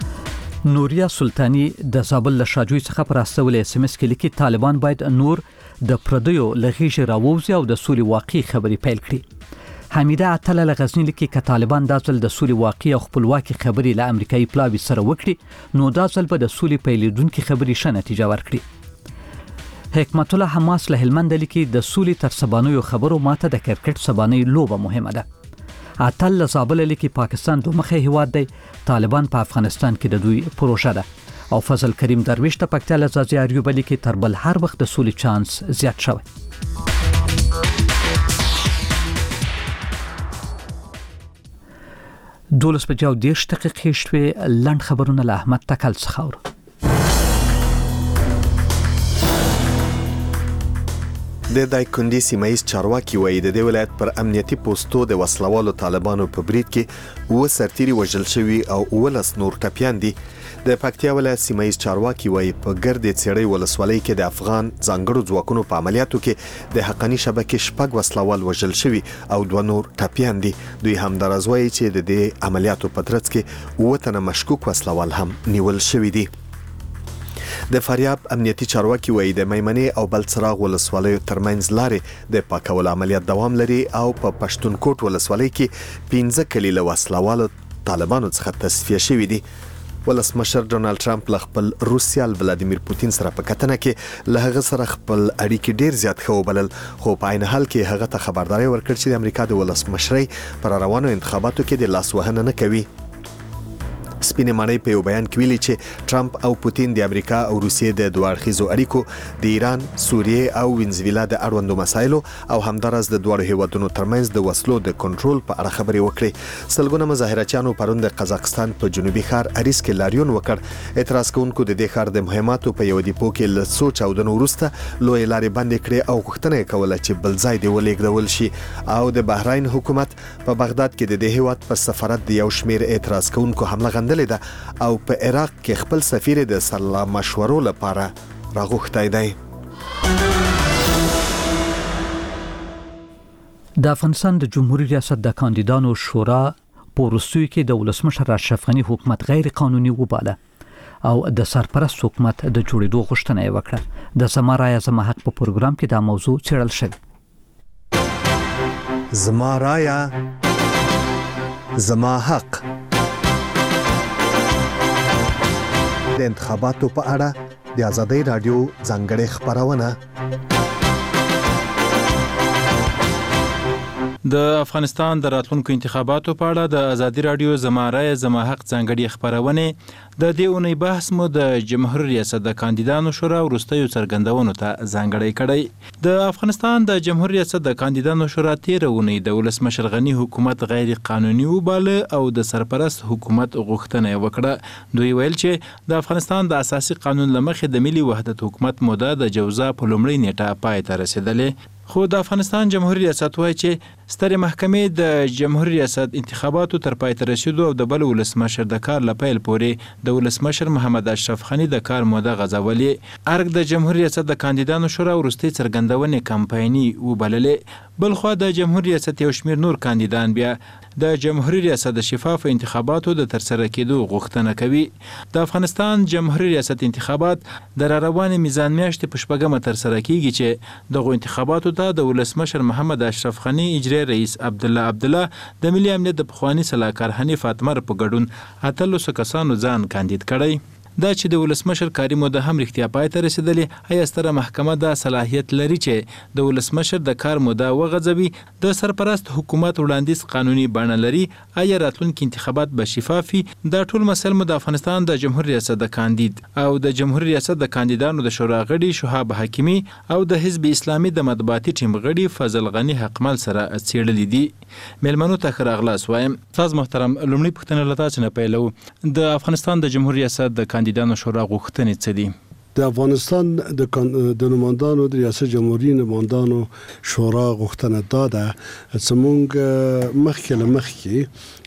نوریا سلطانی د زابل له شاجوی څخه پر استولې اس ام اس کې لیکي طالبان باید نور د پردیو لغیش راووزي او د سولې واقعي خبري پیل کړي. حمیده عطله لغزنی لیکي ک طالبان د ځل د سولې واقعي او خپلواکي خبري له امریکایي پلاوي سره وکړي نو د ځل په د سولې پیلیدونکو خبري ښه نتیجه ورکړي. حکمت الله حماس له هلمند لیکي د سولې تر سبانیو خبرو ماته د کرکټ سبانۍ لوبه مهمه ده. عطل له زابل لیکي پاکستان دوه مخه هیواد دی، طالبان په افغانستان کې د دوی پروژه ده. او فضل کریم درویش ته پکتیا له زازي اریوب لیکي تر بل هر وخت د سولې چانس زیات شوی. دولس بجاو دیش دقیقې شوې. لنډ خبرونه له احمد تکل څخه اورو. د دایکندي سیمایي چارواکي وایي د دې ولایت پر امنیتي پوسټو د وسلوالو طالبانو په برید کې و سرتيري وژل شوي او ولس نور ټپيان دي. د پکتیا ولایت سیمایي چارواکي وایي په ګرد چړې ولسوالۍ کې د افغان ځانګړو ځواکونو په عملیاتو کې د حقاني شبکې شپږ وسلوال وژل شوي او دوه نور ټپيان دي. دوی هم درز وایي چې د دې عملیاتو په ترڅ کې وطن مشکوک وسلوال هم نیول شوي دي. د فاریاب امنیتي چارواکي وایي د میمنې او بلڅراغ ولسوالیو ترمنځ لارې د پاکولو عملیات دوام لري او په پښتونکوټ ولسوالۍ کې پنځه کلیله وسلوالو طالبانو څخه تصفیه شوي دي. ولسمشر ډونالد ټرمپ له خپل روسیال ولادیمیر پوتین سره په کتنه کې له هغه سره خپل اړیکې ډیر زیات ښه وبلل، خو په عین حال کې هغه ته خبرداري ورکړه چې د امریکا د ولسمشرۍ پر روانو انتخاباتو کې د لاس وهنه نه کوي. سپینې ماڼۍ په یو بیان کې ویلي چې ټرمپ او پوتین د امریکا او روسیې د دوه اړخیزو اړیکو، د ایران، سوریې او وینزویلا د اړوندو مسایلو او همدارس د دوه هیوادونو ترمنځ د وسلو د کنټرول په اړه خبرې وکړې. سلګونه مظاهرچیانو پرون د قزاقستان په جنوبي ښار اریس کې لاریون وکړ. اعتراض کوونکو د دې ښار د مهماتو په یو دیپو کې له څو چاودنو وروسته لوی لارې بندې کړې او غوښتنه یې کوله چې بل ځای دی ولېږدول شي. او د بحرین حکومت په بغداد کې د دې هیواد په سفارت د یو شمېر اعتراض کوونکو حمله غندلې ده او په عراق کې خپل سفیر د سلا مشورو لپاره راغوښتی دی. د افغانستان د جمهوریت ریاست د کاندیدانو شورا په وروستیو کې د ولسمشر اشرف غني حکومت غیر قانوني وباله او د سرپرست حکومت د جوړېدو غوښتنه یې وکړه. د زما رایه زما حق په پروګرام کې دا موضوع څېړل شوې. زما رایه زما حق د انتخاباتو په اړه د آزادۍ رادیو ځانګړې خبرونه. د افغانستان د راتلونکو انتخاباتو په اړه د آزادۍ رادیو زما رایه زما حق ځانګړې خبرونه د دې اونۍ بحث مو د جمهوریت ریاست د کاندیدانو شورا وروستیو څرګندونو ته ځانګړی کړی. د افغانستان د جمهوریت ریاست د کاندیدانو شورا تیر اونۍ د ولسمشر غني حکومت غیر قانوني وباله او د سرپرست حکومت غوښتنه وکړه. دوی ویل چې د افغانستان د اساسي قانون لمخې د ملي وحدت حکومت موده د جوزا په لومړۍ نیټه پای ته رسیدلې. خو د افغانستان جمهوریت ریاست وایي چې سترې محکمې د جمهوریت ریاست انتخاباتو تر پای ته رسیدو او د بل ولسمشر د کار لپیل پورې د ولسمشر محمد اشرف غني د کار موده غځولې. ارګ د جمهوریت ریاست د کاندیدانو شورا وروستۍ څرګندونې کمپایني وبللې. بلخوا د جمهوریت ریاست یو شمېر نور کاندیدان بیا د جمهوریت ریاست د شفاف انتخاباتو د ترسره کېدو غوښتنه کوي. د افغانستان جمهوریت ریاست انتخابات د روانې میزان میاشتې په شپږمه ترسره کیږي چې دغه انتخاباتو ته د ولسمشر محمد اشرف غني اجرایي رئیس عبدالله عبدالله د ملي امنیت د پخواني سلاکار حنیف اتمر په ګډون اتلسو کسانو ځان کاندید کړی. دا چې د ولسمشر کاري موده هم رښتیا پای ته رسیدلې. آیا ستره محکمه دا صلاحیت لري چې د ولسمشر د کار موده وغځوي؟ د سرپرست حکومت وړاندیز قانوني بڼه لري؟ آیا راتلونکي انتخابات به شفافي؟ دا ټول مسایل مو د افغانستان د جمهوریت ریاست د کاندید او د جمهوریت ریاست د کاندیدانو د شورا غړي شهاب حکیمي او د حزب اسلامي د مطبوعاتي ټیم غړي فضل غني حقمل سره څېړلي دي. میلمنو ته ښه راغلاست وایم. استاد محترم، لومړی پوښتنه له تاسو نه پیلوو. د افغانستان د جمهوریت ریاست د کاندیدانو شورا غوښتنې څه دي؟ د افغانستان د د نمائندانو د ریاست جمهوریت نمائندانو شورا غوښتنه دا ده چې موږ مخکې له مخکې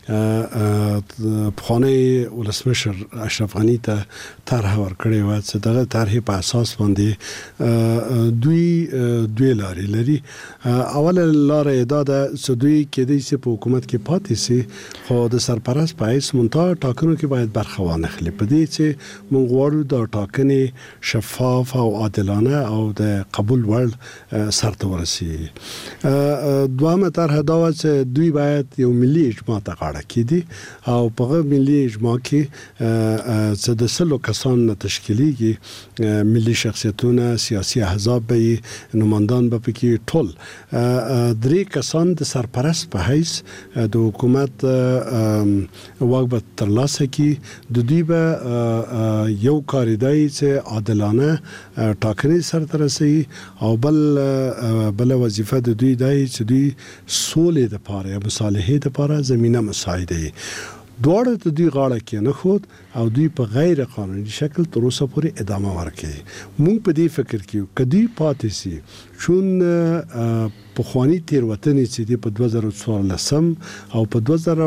پخوانی ولسمشر اشرف غنی ته طرح ورکړې و چې دغه طرح په اساس باندې دوی دوی لارې لري. اوله لار دا ده چې دوی کېدای شي په حکومت کې پاتې سي خو د سرپرست په حیث منتها ټاکنو کې باید برخه وانخلي په دې چې موږ غواړو د ټاکنې شفاف او عادلانه او د قبول وړ سرته ورسي. دوامه طرح دا و چې دوی باید یو ملي اجماع ته غاړه کېدي او په ملي اجماع کې چې د سلو کسانو تشکیلېږي ملي شخصیتونه سیاسي احزاب به نمائندان به پکې ټول درې کسان د سرپرست په حیث د حکومت واک به ترلاسه کړي. د دوی به یو کاریدای چې عادلانه ټاکنې سرته رسوي او بل بل وظیفه د دوی دی چې دوی سولې لپاره یا مصالحې لپاره زمينه مساعده دواړه د دوی غاړه کې نه خود او دوی په غیر قانوني شکل تر اوسه پورې ادامه ورکړي. مونږ په دې فکر کې کدی پاتې سي چون په خواني تیروتنې چې په دوه زره څوارلسم او په دوه زره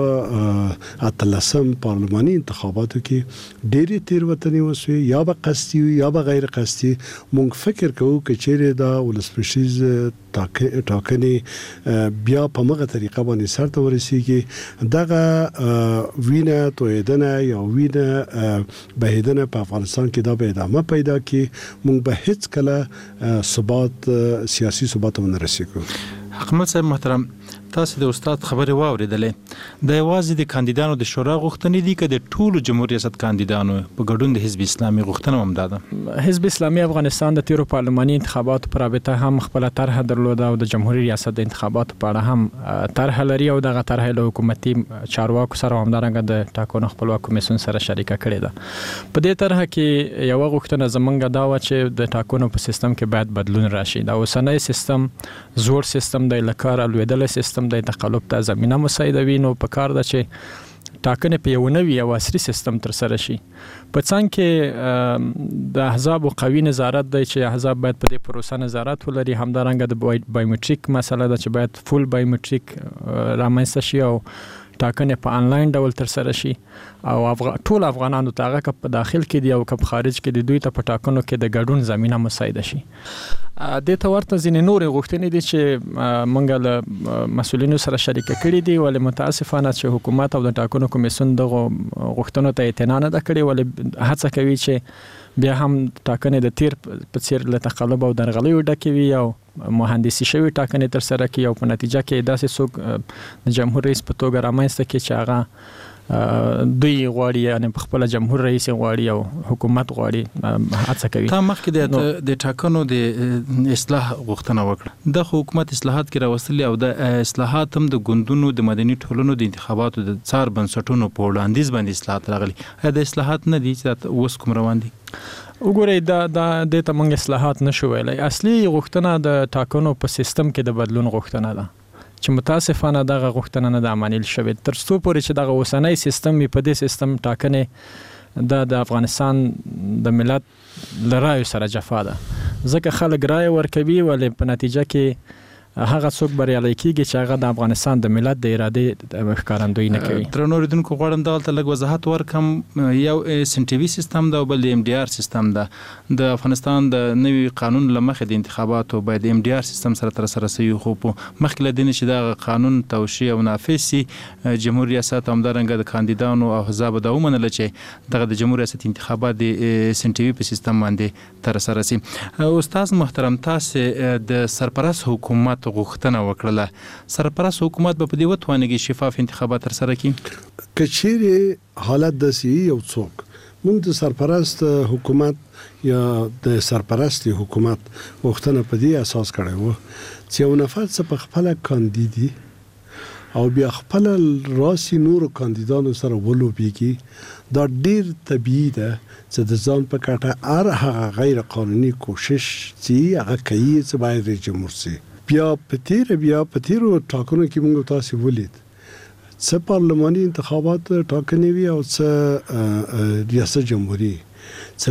اتلسم پارلماني انتخاباتو کې ډېری تیروتنې وسوي یا به قصدي یا به غیر قصدي. مونږ فکر کوو چې چیرې دا ولسمشریز ټاکنې بیا په مغه طریقه باندې سرته ورسیږي دغه وینه تویدنه یا وینه بهیدنه په افغانستان کې دا به ادامه پیدا کړي. مونږ به هیڅ کله ثبات سیاسي ثبات ونه رسیږو. حکومت صاحب محترم تاسو د استاد خبرې واوریدلې د یوازې د کاندیدانو د شورا غوښتنې دي که د ټولو جمهوریت ریاست کاندیدانو په ګډون د حزب اسلامي غوښتنه هم ده؟ حزب اسلامي افغانستان د تیرو پارلماني انتخاباتو پر رابطه هم خپل طرح درلوده او د جمهوریت ریاست د انتخاباتو په اړه هم طرح لري او دغه طرح له حکومتي چارواکو سره همدارنګه د ټاکنو خپلواک کمیسیون سره شریکه کړې ده. په دې طرح کې یو غوښتنه زمونږ دا و چې د ټاکنو په سیستم کې باید بدلون راشي. دا اوسنۍ سیستم زوړ سیستم دی لکه الویدل سیستم د تقلب ته زمينه مساعدوي. نو په کار ده چې ټاکنې په یو نوي او عصري سیستم تر سره شي. په څنګ کې د احزاب او قوي نظارت دی چې احزاب باید په دې پروسه نظارت ولري. همدارنګه د بایومټریک مسله ده چې باید فول بایومټریک رامنځته شي او ټاکنې په انلاین ډول تر سره شي او افغان ټول افغانانو ته هغه په داخل کې دی او په خارج کې دی دوی ته په ټاکنو کې د ګډون زمينه مساعده شي. د ته ورته ځینې نور غوښتنې دي چې موږ له مسولینو سره شریکه کړې دي ولې متاسفانه چې حکومت او د ټاکنو کمیسیون دغه غوښتنو ته اعتنا نه کړې ولې هڅه کوي چې بیا هم ټاکنې د تیر په څیر له تقلب او درغلیو ډکې وي او مهندسي شوی ټاکنې تر سره کوي او په نتیجه کې داسې څوک د جمهور رئیس په توګه رامنځته کوي چې هغه دوی غواړي یعنی په خپل جمهور رئیس غواړي او حکومت غواړي هڅه کوي. تا مخکې د ټاکنو د اصلاح غوښتنه وکړه. د حکومت اصلاحات کې راوستلي او د اصلاحات هم د ګوندونو د مدني ټولنو د انتخاباتو د څار بنسټونو په وړاندیز باندې اصلاحات راغلي. دا اصلاحات نه دي چې اوس کوم روان دي؟ وګورئ دا د دې ته موږ اصلاحات نشو ویلای. اصلي غوښتنه د ټاکنو په سیستم کې د بدلون غوښتنه ده چې متاسفانه دغه غوښتنه نه د عملیل شوې تر څو پورې چې دغه اوسنۍ سیستم په دې سیستم ټاکنې د افغانستان د ملت لرایو سره جفا ده. ځکه خلک رای ورکوي ولې په نتیجه کې هغه څوک بریالي کیږي چې هغه د افغانستان د ملت د ارادې ښکارندویي نه کوي. درنو اوریدونکو غواړم دلته لږ وضاحت ورکم. یو سنټیوي سیستم دا او بل ایم ډي آر سیستم دا. د افغانستان د نوي قانون لمخې د انتخاباتو باید ایم ډي آر سیستم سره تر سره شي خو په مخکې لدین چې دا قانون توشیح او نافذ شي جمهور ریاست همدارنګه د کاندیدانو او احزاب د ومنل چې دغه د جمهور ریاست انتخابات د سنټیوي په سیستم باندې تر سره شي. استاد محترم تاسو د سرپرست حکومت غوښتنه وکړه. سرپرست حکومت به په دې وتوانېږي شفاف انتخابات تر سره کړي؟ کچېرې حالت داسې یو څوک موږ د سرپرست حکومت یا د سرپرست حکومت غوښتنه په دې اساس کړې و چې یو نفر څه په خپل کاندیدي او بیا خپل راسي نور کاندیدانو سره ولوبېږي. دا ډېر طبیعي ده چې د ځان په کټه هر هغه غیر قانوني کوشش چې هغه کوي چې باید جمهور شي. بیا په تیر بیا په تیرو ټاکنو کې موږ تاسو ولید څه پارلماني انتخابات ټاکنې وي او څه ریاست جمهوریت څه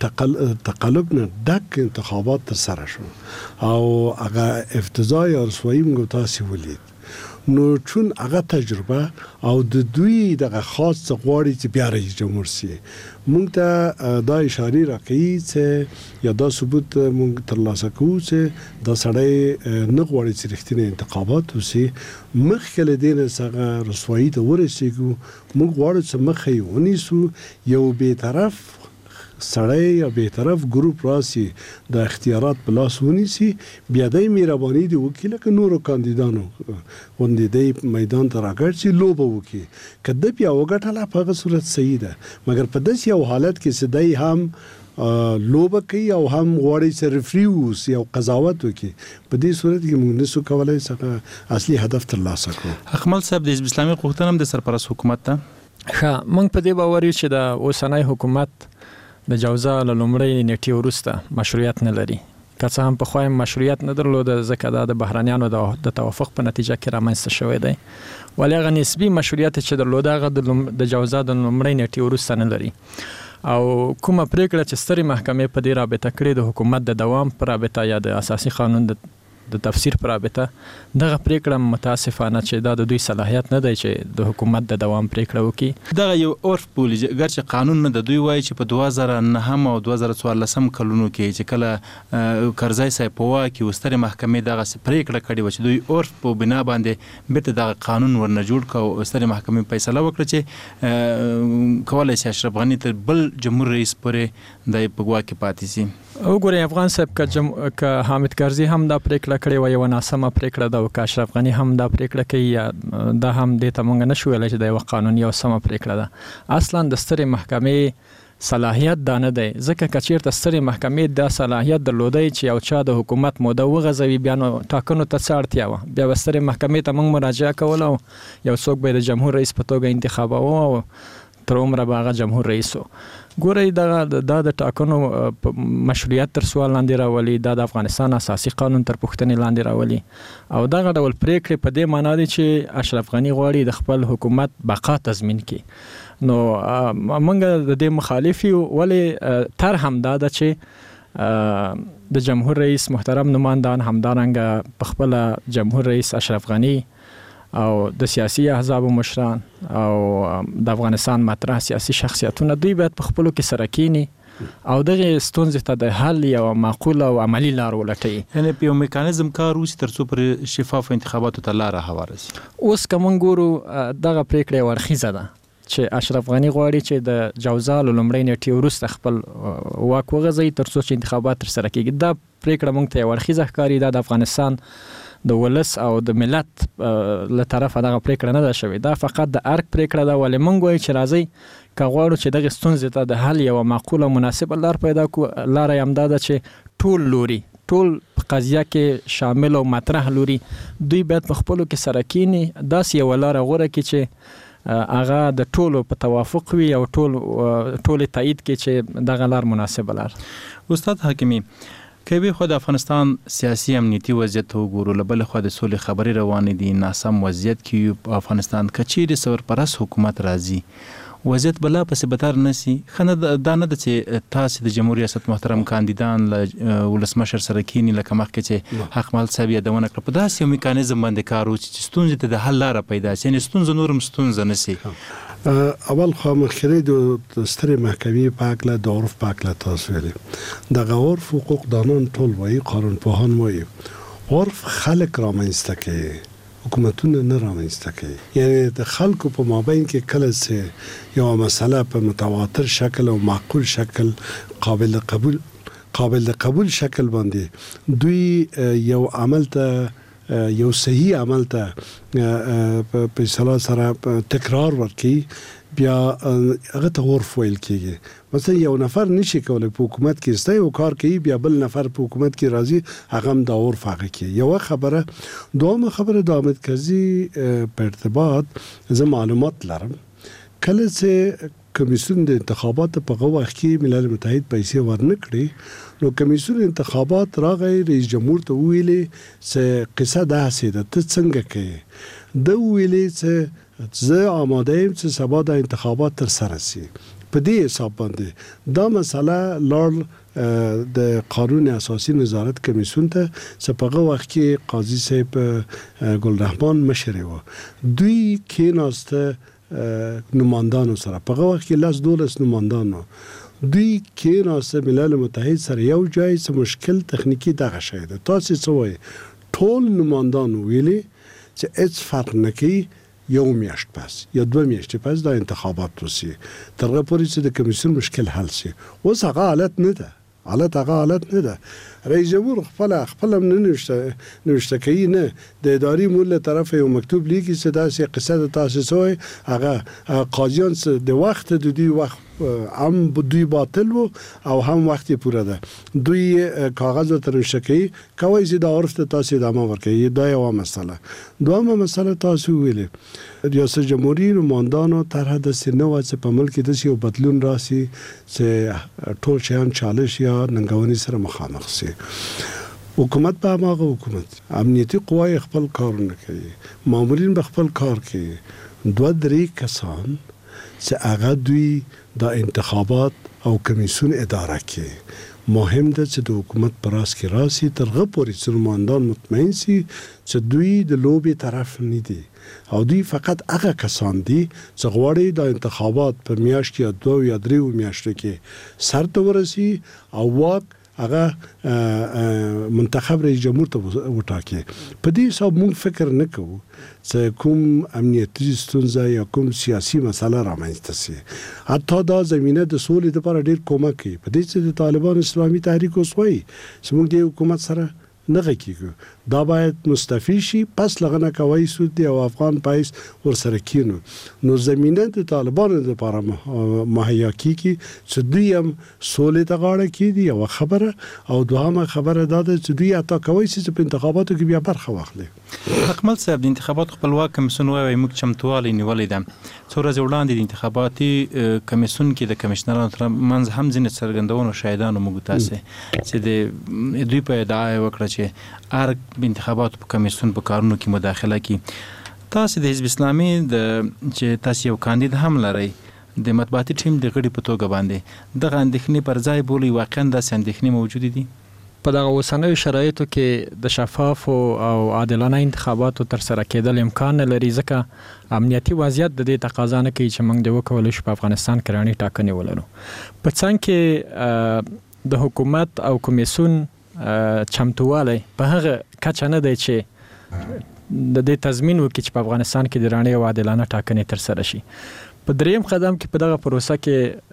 تقلب نه ډک انتخابات تر سره شو او هغه افتضاح او رسوایی موږ تاسو ولید. نو چون هغه تجربه او د دوی دغه خاص غواړي چې بیا رئیس جمهور سي مونږ ته دا اشاره راکړي چې یا دا ثبوت مونږ ترلاسه کوو چې دا سړی نه غواړي چې رښتینی انتخابات وسي مخکې له دې نه څنګه رسوایي ته ورسېږو مونږ غواړو چې مخه یې ونیسو یو بیطرف سړی یا بیطرف ګروپ راسي د اختیارات په لاس ونیسي بیا د مهرباني دی وکیل که نورو کاندیدانو غوندې دی میدان ته راګرځي چې لوبه وکړي که ده بیا وګټله په هغه صورت صحیح ده مګر په داسې یو حالت کې چې دی هم لوبه کوي او هم غواړي چې رفري واوسي او قضاوت وکړي په دې صورت کې موږ نشو کولی څنګه اصلي هدف ترلاسه کړو. اکمل صاحب د حزب اسلامي غوښتنه هم د سرپرست حکومت ته ښه موږ په دې باور یو چې د اوسنی حکومت د جوزا له لومړۍ نیټې وروسته مشروعیت نه لري که څه هم پخوا یې مشروعیت نه درلوده ځکه دا د بهرنیانو د توافق په نتیجه کې رامنځته شوی دی ولې هغه نسبي مشروعیت چې درلوده هغه د جوزا د لومړۍ نیټې وروسته نه لري او کومه پریکړه چې سترې محکمې په دې رابطه کړې د حکومت د دوام پر رابطه یا د اساسي قانون د د تفسیر پر رابطه دغه پریکړه متاسفانه چې دا د دوی صلاحیت نه دی چې د حکومت د دوام پریکړه وکړي دغه یو عرف بولي ګرچې قانون نه د دوی وایي چې په دوه زره نه او دوه زره څوارلسم کلونو کې چې کله کرزی صاحب په واک کې سترې محکمې دغه پریکړه کړې و چې دوی عرف په بنا باندې بیرته دغه قانون ورنه جوړ کړ او سترې محکمې فیصله وکړه چې کولای شي اشرف غني تر بل جمهور رئیس پورې د په واک کې پاتې شي. وګورئ افغان صاحب که جم... که حامد کرزي هم دا پریکړه کړې وای یو ناسمه پریکړه ده او که اشرف غني هم دا پریکړه کوي یا دا هم دې ته مونږ نشو ویلی چې دا یو قانوني او سمه پریکړه ده اصلا د سترې محکمې صلاحیت دا نه دی ځکه که چېرته سترې محکمې دا صلاحیت درلودی چې یو چا د حکومت موده وغځوي بیا نو ټاکنو ته څه اړتیا وه بیا به سترې محکمې ته مونږ مراجعه کوله او یو څوک به د جمهور رئیس په توګه انتخابوه او تر عمره به هغه جمهور رئیس و. ګورئ دغه دا د ټاکنو مشروعیت تر سوال لاندې راولي دا د افغانستان اساسي قانون تر پوښتنې لاندې راولي او دغه ډول پریکړې په دې معنا دي چې اشرف غني غواړي د خپل حکومت بقا تضمین کړي نو موږ د دې مخالف یو ولې تر هم دا ده چې د جمهور رئیس محترم نمایندان همدارنګه په خپل جمهور رئیس اشرف غني او د سیاسي احزاب مشران او د افغانستان مطرح سیاسي شخصیتونه دوی باید په خپلو کې سره کینی او دغه ستونزې ته د حل یو معقوله او عملی لار ولټوي یعنی په یو میکانیزم کار وشي تر څو پر شفاف انتخاباتو ته لاره هواره شي. اوس که موږ ګورو دغه پریکړه ورخیزه ده چې اشرف غني غواړي چې د جوزا له لومړۍ نیټې وروسته خپل واک وغځوي تر څو چې انتخابات ترسره کیږي دا پریکړه موږ ته ورخیزه ښکاري دا د افغانستان د ولس او د ملت له طرفه دغه پریکړه نه ده شوې دا فقط د ارګ پریکړه ده ولې موږ وایو چې راځئ که غواړو چې دغه ستونزې ته د حل یوه معقوله او مناسبه لار پیدا کړو لاره یې همدا ده چې ټول لوري ټول په قضیه کې شامل او مطرح لوري دوی باید په خپلو کې سره کیني داسې یوه لاره غوره کړي چې هغه د ټولو په توافق وي او ټول ټول تایید کړي چې دغه لار مناسبه لار. استاد حکیمی که به خود افغانستان سیاسی امنیتی وضعیت ته وګورو له بل خوا د سولې خبرې روانې دي ناسم وضعیت کې په افغانستان که چیرې سرپرست حکومت راځي وضعیت بلا پسې بتر نسی خنه دا نه ده چې تاسو د جمهوریت ریاست محترم کاندیدان له ولسمشر سره کینی لکه مخکې چې حق مال صاحب یادونه کړ په داسې یو میکانیزم باندې کار وکړي چې ستونزې ته د حل لاره پیدا شي یعنی ستونزه نورم ستونزه نسی. اول خو مخکې د سترې محکمې په هکله د عرف په هکله تاسو ویلي دغه عرف حقوق دانان ټول وایي قانون پوهان وایي عرف خلک رامنځته کوي حکومتونه نه رامنځته کوي یعنی د خلکو په مابین کې کله چې یو مسله په متواتر شکل او معقول شکل قابل قبول قابل قبول شکل باندې دوی یو عمل ته یو صحیح عمل ته په اصطلاح سره تکرار ورکړي بیا هغه ته عرف ویل کېږي. مثلا یو نفر نشي کولی په حکومت کې استه یو کار کوي بیا بل نفر په حکومت کې راځي هغه هم د عرف هغه کوي. یو خبره دومره خبره د حامد کرزي په ارتباط زه معلومات لرم کله چې کمیسیون د انتخاباتو په هغه وخت کې ملل متحد پیسې ورنکړي نو کمیسیون انتخابات راغی رئیس جمهور ته ویلي چې قصه داسې ده ته څنګه کوي د ویلي چې زه آماده یم چې سبا د انتخابات تر سره شي په دې حساب باندې دا مسله لارډ د قانون اساسي نظارت کمیسیون ته سپغه وخت کې قاضي صاحب ګل رحمان مشر و دوی کېناسته نمائندانو سره په وخت کې لاس دولس نمائندانو دوی کېناسته ملل متحد سره یو ځای څه مشکل تخنیکی دغه شی ده تاسو څه وایي ټول نمائندانو ویلي چې هیڅ فرق نه کوي یو میاشت پس یا دو میاشتې پس دا انتخابات وسی ترغه پورې چې د کمیسیون مشکل حل شي اوس هغه حالت نه ده حالت هغه حالت نه ده رئیس جمهور خپل خپل نه نوشته نوشته کوي نه د اداري مول طرف یو مکتوب لیکي چې دا سه قصه د تاسیس وي هغه قاضیان د وخت د دوی وخت هم دوی باطل وو او هم وخت پوره ده دوی کاغذ تر شکی کوي چې دا عرف ته تاسو ادامه ورکړي دا یو مسله دومره مسله تاسو ویلې ریاست جمهوریت نمائندانو طرح د سینو چې په ملک کې د یو بدلون راسي چې ټول شیان چالش یا ننګونی سره مخامخ شي حکومت په هغه حکومت امنیتي قوای خپل کار نه کوي مامورین به خپل کار کوي دوه درې کسان چې هغه دوی د انتخابات او کمیسیون اداره کوي مهم ده چې د حکومت پر راس کې راسي ترغه پورې چې نمائندان مطمئن سي چې دوی د لوبي طرف نه دي او دوی فقط هغه کسان دي چې غواړي د انتخابات په میاشت کې دوه یا درې میاشتې کې سر ته ورسي او واک هغه منتخب رئیس جمهور ته وټاکي په دې حساب موږ فکر نه کوو چې کوم امنیتي ستونزه یا کوم سیاسي مسله رامنځته شي حتی دا زمينه د سولې لپاره ډېر کومک کوي په دې چې د طالبان اسلامي تحریک اوسوي چې موږ د حکومت سره نه غکیږو دا باید مستفی شي پس لغنه کوي سود دی او افغان پایس ورسره کینو نو زمينه د طالبانو لپاره مهیا کیږي چې دوی هم سولې ته غاړه کیدي او خبره او دوهمه خبره دا ده چې دوی اتا کوي چې په انتخاباتو کې بیا برخه واخلي حکمل صاحب د انتخابات خپلواک کمیسیون وايي موږ چمتووالی نیولې ده څو ورځې وړاندې د انتخاباتي کمیسیون کې د کمشنرانو تر منځ هم ځینې څرګندونو شاهدانو موږ تاسو چې د دوی په ادعا وکړه چې ارګ انتخاباتو په کمیسیون په کارونو کې مداخله کوي تاسو د حزب اسلامي د چې تاسو یو کاندید هم لرئ د مطبوعاتي ټیم د غړي په توګه باندې دغه اندېښنې پر ځای بولي واقعا داسې اندېښنې موجود دي په دغه اوسنیو شرایطو کې د شفافو او عادلانه انتخاباتو تر سره کېدل امکان نه لري ځکه امنیتي وضعیت د دې تقاضا نه کوي چې موږ د وکولو شو په افغانستان کې راني ټاکنې ولرو په څنګ کې د حکومت او کمیسیون چمتوالی په هغه کچه نه دی چې د دې تضمین وکړي چې په افغانستان کې د راني او عادلانه ټاکنې تر سره شي په دریم قدم کې په دغه پروسه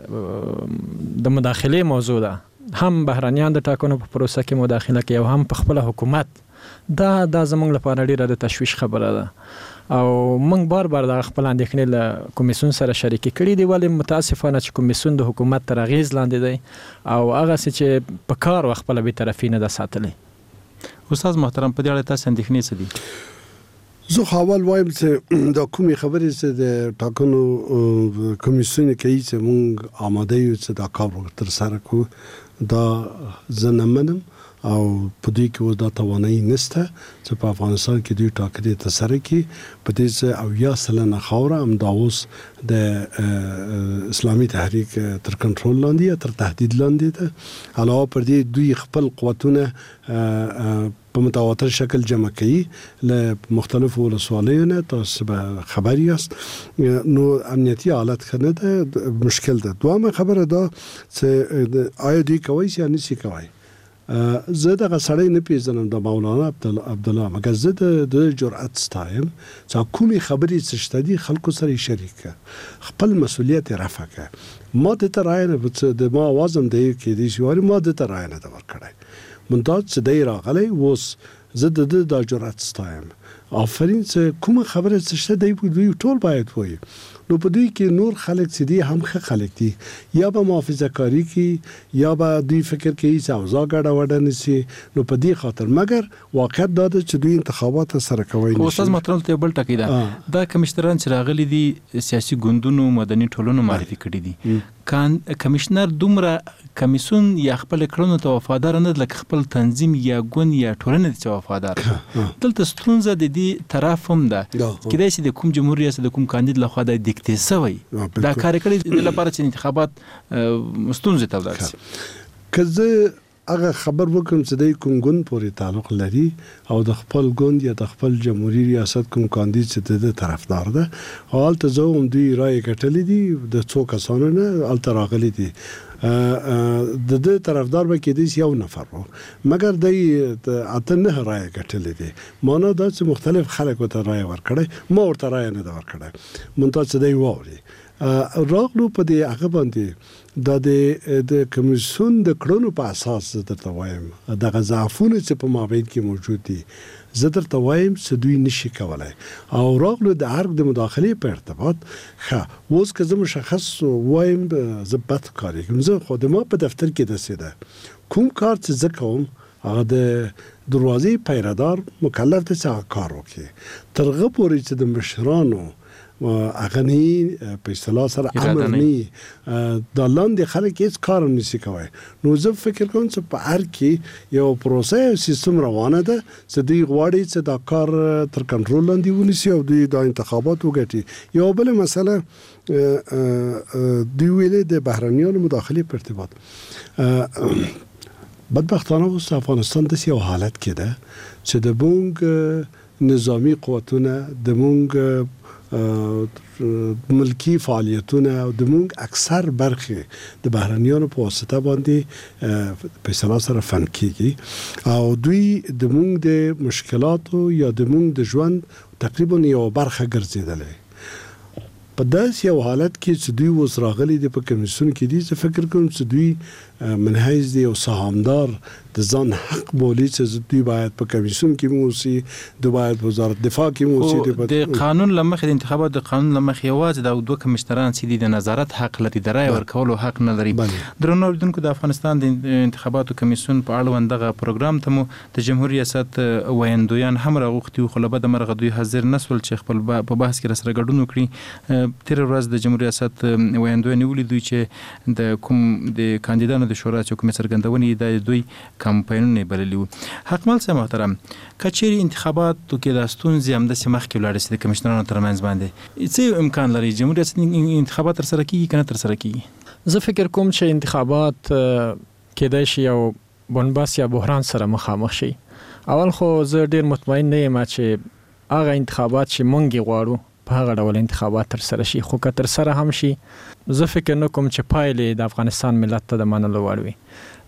کې د مداخله موضوع ده هم بهرانيان د ټاکنو په پروسه کې مداخله کوي او هم په خپل حکومت دا د زمونږ لپاره ډیره د تشویش خبره ده او موږ بار بار د خپل اندېښنې له کمیسیون سره شریک کړي دي ولې متاسفانه چې کمیسیون د حکومت تر اغیز لاندې دی او هغه چې په کار خپل به طرفي نه ده ساتلې استاد محترم په دې اړه تاسو اندېښنې څه دي زه حوال وایم چې دا کومې خبرې چې د ټاکنو کمیسیون کوي چې موږ آماده یو چې دا کار تر سره کوو دا زنه منم او په دې کې و دا توانایي نشته چې په افغانستان کې دوی ټاکنې ته سره کې په دې چې او یا سلنه خاوره هم دا اوس د اسلامي تحریک تر کنټرول لاندې یا تر تهدید لاندې ده علاوه پر دې دوی خپل قوتونه په متواتر شکل جمع کوي له مختلفو ولسوالیو نه تاسو به خبر یاست نو امنیتي حالت خنه ده مشکل ده دوامه خبره ده چې آیا دوی کوي یا نشي کوي زه دغه سړی نه پیژنم د مولانا عبدالله مګر زه د جرأت ستایم چې کومې خبرې چې شته دي خلکو سره شریک خپل مسؤلیت رفع کړه ما د تراینه د ما وازم دی کې دي چې ما د تراینه د ورکړای منتاج چې دی راغلی وس زه د د جرأت ستایم آفرین چې کومه خبره چې شته دی دوی ټول باید وایي نو په دوی کې نور خلک چې دي هم ښه خلک دي یا به محافظه کاری کوي یا به دوی فکر کوي چې اوضاع ګډه وډه نشي نو په دې خاطر مګر واقعیت دا ده چې دوی انتخابات سره کوي نشي استاد محترم ته بل ټکی ده دا کمشنران چې راغلي دي سیاسي ګوندونو مدني ټولنو معرفي کړي دي کان کمشنر دومره کمیسیون یا خپل کړنو ته وفادار نه لکه خپل تنظیم یا ګوند یا ټولنه ته وفادار دلته ستونزه د دې طرف هم ده کله چې د کوم جمهور ریاست د کوم کاندید لخوا د دیکته سوی دا کار کړی د لپاره چې انتخابات ستونزه ته ورسي کزه هغه خبر وکم چې د کوم ګوند پورې تعلق لري او د خپل ګوند یا د خپل جمهوریت ریاست کوم کاندید چې د طرفدار ده حال ته زه هم دوی رائے کټلې دي د څو کسانو نه الته راغلي دي د دې طرفدار به کې یو نفر وو مګر د اته نه رائے کټلې دي مانه دا چې مختلف خلک ته رائے ورکړي ما ورته رائے نه دا ورکړي مونږ ته دی ووري راغلو په دې هغه باندې د د کمیسیون د کړنو په اساس درته وایم د غزافونه چې په مابین کې موجود دي زه درته وایم چې دوی نشي کولای او راغلو د هر د مداخله په ارتباط ښه اوس که زه مشخص وایم زبط کاری کوم زه خودم په دفتر کې دسیده کوم کار چې زه کوم هغه د دروازې پیرادار مکلف دی چې کار وکړي ترغه پورې چې د مشرانو اغنی په اصطلاح سره امر نه د لاندې خلک هیڅ کار نشي کوي نو زه فکر کوم چې په هر کې یو پروسه سیستم روانه ده چې دوی غواړي چې دا کار تر کنټرول لاندې ونیسي او دوی د انتخابات وګټي یو بل مسله دوی ویلې د بهرنیانو مداخله په ارتباط بدبختانه اوس افغانستان د یو حالت کې ده چې د مونږ نظامی قوتونه د مونږ ملکی فعالیتونه او د مونږ اکثر برخه د بهرنیانو په واسطه باندې په اصطلاح سره فن کیږي او دوی د مونږ د مشکلاتو یا د مونږ د ژوند تقریبا یو برخه ګرځیدلې په داسې یو حالت کې چې دوی اوس راغلي د په کمیسیون کې دي زه فکر کوم چې دوی منحیز دي او سهامدار د ځان حق بولي چې دوی باید په کمیسیون کې موسی دوی باید وزارت دفاع کې موسی د قانون لمخې د انتخابات د قانون لمخې یوازې د دوه کمشنران چې د نظارت حق لري د رای ورکولو حق نه لري درنو اوریدونکو د افغانستان د انتخاباتو کمیسیون په اړوند دغه پروګرام ته مو د جمهوریت ریاست ویندویان هم راغوښتي خو له بده مرغه دوی حاضر نسول چې خپل په بحث کې سره ګډون وکړي تیر ورځ د جمهوریت ریاست ویندویان ولیدل چې د کوم د کاندیدانو د شورا چې کومه څرګندونې د دوی کمپاینونه بللی وو حکمل سم محترم کچېری انتخاباتو کې د ستونزې هم د سیمخ کې ولاړ سي د کمشنرانو ترمنځ باندې څه امکان لري جمهوریت انتخابات تر سره کیږي کنه تر سره کیږي زه فکر کوم چې انتخابات کېدای شي یو بنباس یا بحران سره مخامخ شي اول خو زه ډیر مطمئن نه یم چې هغه انتخابات چې مونږ غواړو په هغه ډول انتخابات تر سره شي خو که تر سره هم شي زه فکر نه کوم چې پایلې د افغانستان ملت ته د منلو وړ وي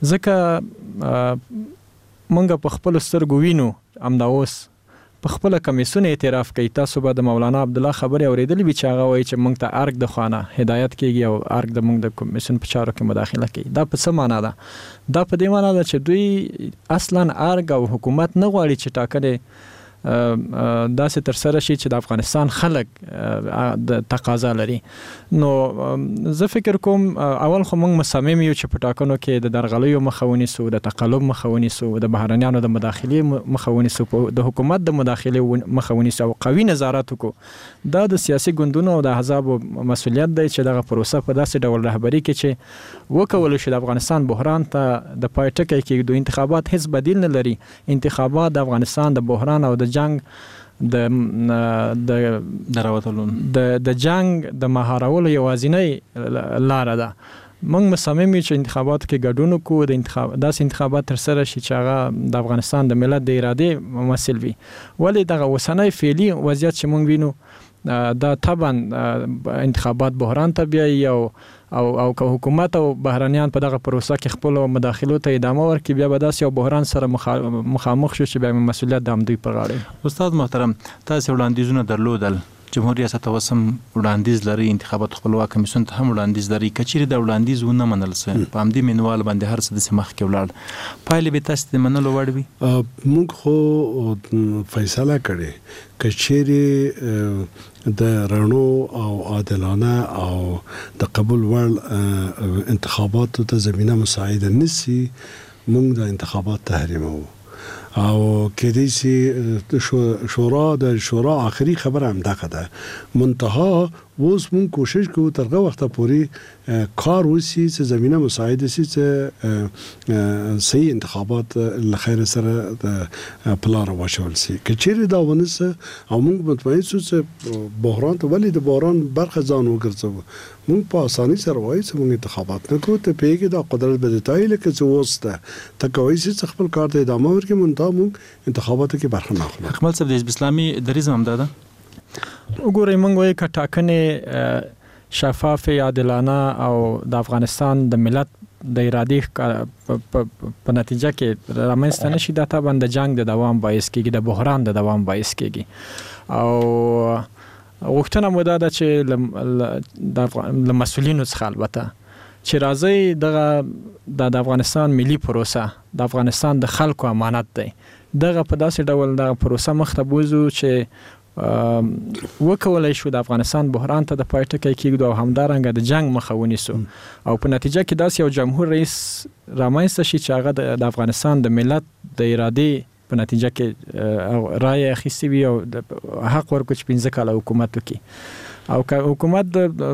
ځکه مونږ په خپل سترګو وینو همدا اوس په خپل کمیسیون اعتراف کوي تاسو به د مولانا عبدالله خبرې اوریدلې وي چې هغه وایي چې مونږ ته ارګ د خوانه هدایت کیږي او ارګ د مونږ د کمیسیون په چارو کې مداخله کوي دا په څه معنا ده دا په دې معنا ده چې دوی اصلا ارګ او حکومت نه غواړي چې ټاکنې داسې تر سره شي چې د افغانستان خلک د تقاضا لري نو زه فکر کوم اول خو موږ مصمم یو چې په ټاکنو کې د درغلیو مخه ونیسو د تقلب مخه ونیسو د بهرنیانو د مداخلې مخه ونیسو د حکومت د مداخلې مخه ونیسو او قوي نظارت وکړو دا د سیاسي ګوندونو او د احزابو مسؤلیت دی چې دغه پروسه په داسې ډول رهبري کې چې وکول شي د افغانستان بحران ته د پای ټکی کې د انتخابات هیڅ بدیل نه لري انتخابات د افغانستان د بحران او د جنگ د د دراوتلو د د جنگ د مهارولو یوازینی لار ده موږ مصمم یو چې انتخابات کې ګډون وکړو د انتخاب داس انتخابات تر سره شي چې هغه د افغانستان د ملت د اراده ممثل وي ولی دغه وسنۍ فعلی وضعیت چې موږ وینو دا طبعا انتخابات بحران ته بیایي او او او که حکومت او بهرنیان په دغه پروسه کې خپل مداخلو ته ادامه ورکړي بیا به داسې یو بحران سره مخامخ شو چې بیا مسؤلیت د همدوی پر غاړه استاد محترم تاسو وړاندیزونه درلودل جمهوریت ریاست وسم وړاندیز لري انتخابات خپلواک کمیسیون ته هم وړاندیز لري کچېری د وړاندیز ونه منل سه په همدې منوال باندې هر څه د سمخ کې ولاړ پایلې به تاسو د منلو وړ وي موږ خو فیصله کړې کچېری د رڼو او عادلانه او د قبول وړ انتخاباتو ته زمينه مساعده نسی موږ د انتخابات تحریمو او کدی سي شورا د شورا اخري خبره هم دغه ده منتها اوس مون کوشش کوو ترغه وخت پورې کار وسی چې زمينه مساعده سي چې صحیح انتخابات لخير سره د پلان وشول سي کچېره دا ونسه او موږ مطمئن سو چې بحران ته ولې د بحران برخه ځان وګرځو موږ په اساني سره وایي چې موږ انتخابات نه کوو ته پیګه د قدرت به دتای لکه چې وسته تکوي چې خپل کار ته ادامه ورکړي مونږ موږ انتخاباتو کې برخه نه اخلو اکمل صاحب د حزب اسلامي دریځ هم ده وګورئ موږ وایي ک ټاکنې شفاف عادلانه او د افغانستان د ملت د ارادې په نتیجه کې رامنځته نشي دا ته باندې جنگ د دوام باعث کیږي د بحران د دوام باعث کیږي او وختونه مو دا چې د مسولینو څخه البته چې راځي دغه د افغانستان ملي پروسه د افغانستان د خلکو امانت دی دغه په داسې ډول دغه پروسه مخ ته بوزو چې وکولای شو د افغانستان بحران ته د پایټکې کېږي او همدارنګه د جنگ مخه ونیسو او په نتیجه کې داسې یو جمهور رئیس رامنځته شي چې هغه د افغانستان د ملت د ارادې په نتیجه کې رائے اخیستې وي او حق ورکړي چې پنځه کاله حکومت وکړي او که حکومت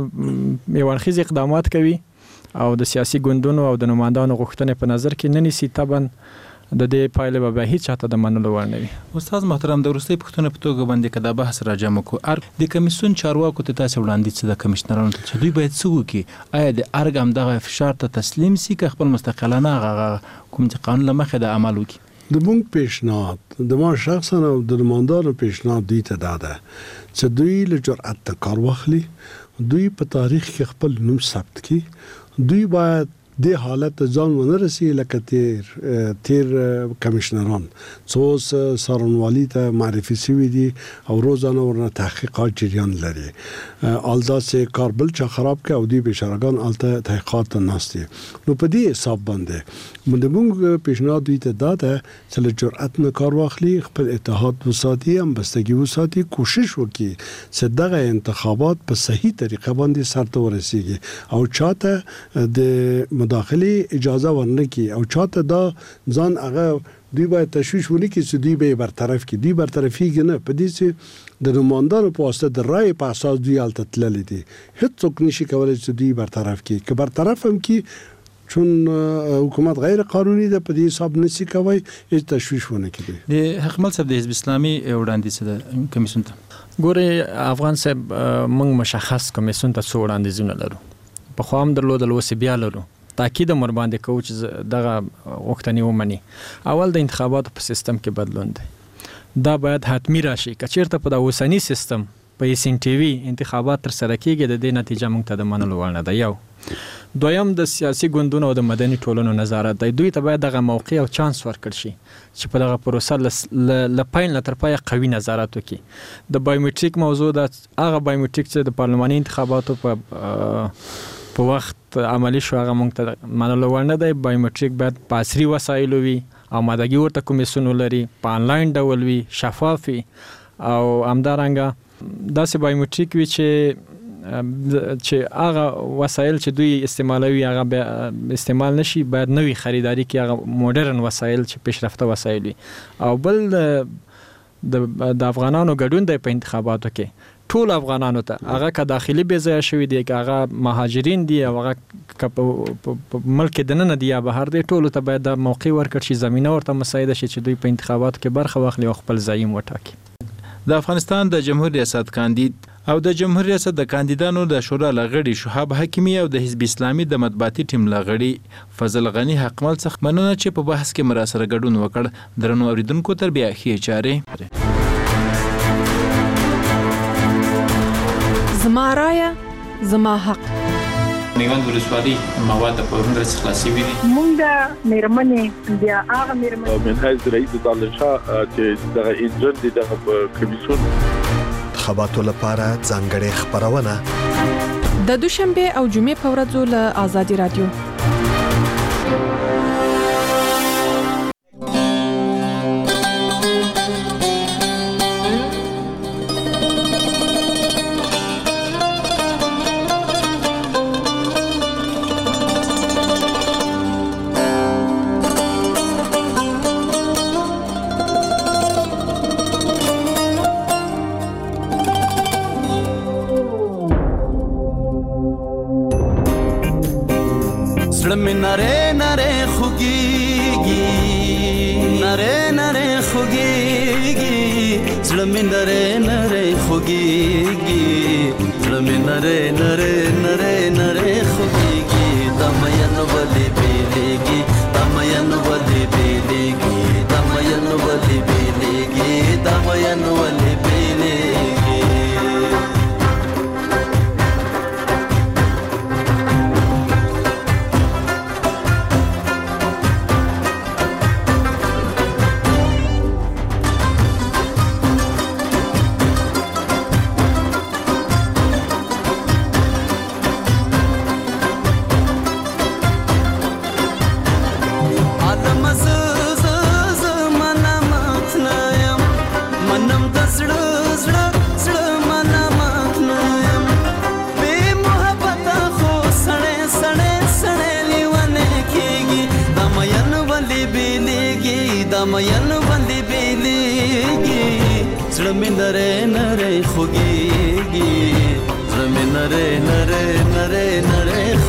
د یو اړخیز اقدامات کوي او د سیاسي ګوندونو او د نمائندانو غوښتنې په نظر کې نه نیسي طبعا د دې پایله به هیڅ چاته د منلو وړ نه وي. استاد محترم د وروستۍ پوښتنه په توګه باندې کدا بحث راجمع کو ار د کمیسیون چارواکو ته تاسو وړاندې څه د کمشنرانو ته چې دوی باید څه وکړي آیا د ارګ هم دغه فشار ته تسلیم سي که خپل مستقلانه کوم چې قانون لمخه د عمل وکړي د مونږ پیشنهاد د ما شخصا او د نمائندانو پیشنهاد دی ته داده چې دوی له جرأت کار واخلي دوی په تاریخ کې خپل نوم ثبت کړي دوی باید د حالت ځان ونه رسي لکه تیر تیر کمشنران څو سارنوالي ته معرفي شوی دي او روزانه ورنه تحقیقات جریان لري الدا سه کاربل چا خراب کې او دی بشرګان الته تحقیقات ناشتي نو په دې حساب باندې موږ پیشنهاد دی ته داده چې جرأت نه کار واخلي خپل اتحاد وساتي هم بستګي وساتي کوشش وکړي چې دغه انتخابات په صحیح طریقه باندې سرته ورسیږي او چاته د مداخله اجازه ورنه کی او چاته دا ځان هغه دوی باید تشویش ونی کی چې دوی به برطرف کی دوی برطرفي نه په دې چې د نمائندانو په واسطه د رائے په اساس دوی الته تللی دي هیڅ څوک نشي کولای چې دوی برطرف کی که برطرف هم کی چون حکومت غیر قانوني ده په دې حساب نشي کوي هیڅ تشویش ونه کی د حکمل صاحب د حزب اسلامي وړاندیز د کمیسیون ته ګوري افغان صاحب موږ مشخص کمیسیون ته څو وړاندیزونه لرو په خو هم درلودل وسی بیا لرو تاکید مر باندې کوو چې دغه وختنی ومني اول د انتخاباتو په سیستم کې بدلون دی دا باید حتمی راشي کچیرته په د اوسنی سیستم په اس ان ټي وي انتخابات تر سره کېږي د دې نتیجه موږ ته د منلو وړ نه ده یو دویم د سیاسي ګوندونو او د مدني ټولنو نظارت دی دوی ته باید دغه موقع او چانس ورکړ شي چې په دغه پروسه ل پاین ل تر پای قوي نظارت وکړي د بایومټریک موضوع د هغه بایومټریک چې د پارلماني انتخاباتو په په وخت عملی شو هغه مونږ ته منلو وړ نه دی بایومټریک باید په عصري وسایلو وي او مادګي ورته کمیسیون لري په انلاین ډول وي شفاف وي او همدارنګه داسې بایومټریک وي چې چې هغه وسایل چې دوی استعمالوي هغه استعمال نشي باید نوې خریداري کې هغه مدرن وسایل چې پیشرفته وسایل وي او بل د افغانانو ګډون دی په انتخاباتو کې ټول افغانانو ته هغه که داخلي بې ځایه شوي دي که هغه مهاجرین دي او هغه که په ملک دننه دي یا بهر دي ټولو ته باید دا موقع ورکړ شي زمینه ورته مساعده شي چې دوی په انتخاباتو کې برخه واخلي او خپل زعیم وټاکي د افغانستان د جمهور ریاست کاندید او د جمهور ریاست د کاندیدانو د شورا لغړي شهاب حکیمی او د حزب اسلامي د مطبوعاتي ټیم لغړي فضل غنی حقمل څخه مننه چې په بحث کې مراسره ګډون وکړ درنو اوریدونکو تر بیا ښې چارې زما رایه زما حق میوند ولسوالۍ مواد په ورنډ څخه خلاصي وي مونږ د میرمنې بیا هغه میرمنې من حیث رئیس دالشا چې دغه انجن دي دغه کمیسیون خبراتو لپاره ځانګړې خبرونه د دوشنبه او جمعې په ورځو له آزادي رادیو زړه مې نری نری خوږېږي نری نری خوږېږي زړه مې نری نری خوږېږي زړه مې نری نری نری نری خوږېږي دا مین ولې بیلېږي دا مین ولې بیلېږي دا مین ولې بیلېږي دا مین ولې بیلېږي مین باندې بیلېږي زړه مې نری نری خوږېږي زړه مې نری نری نری نری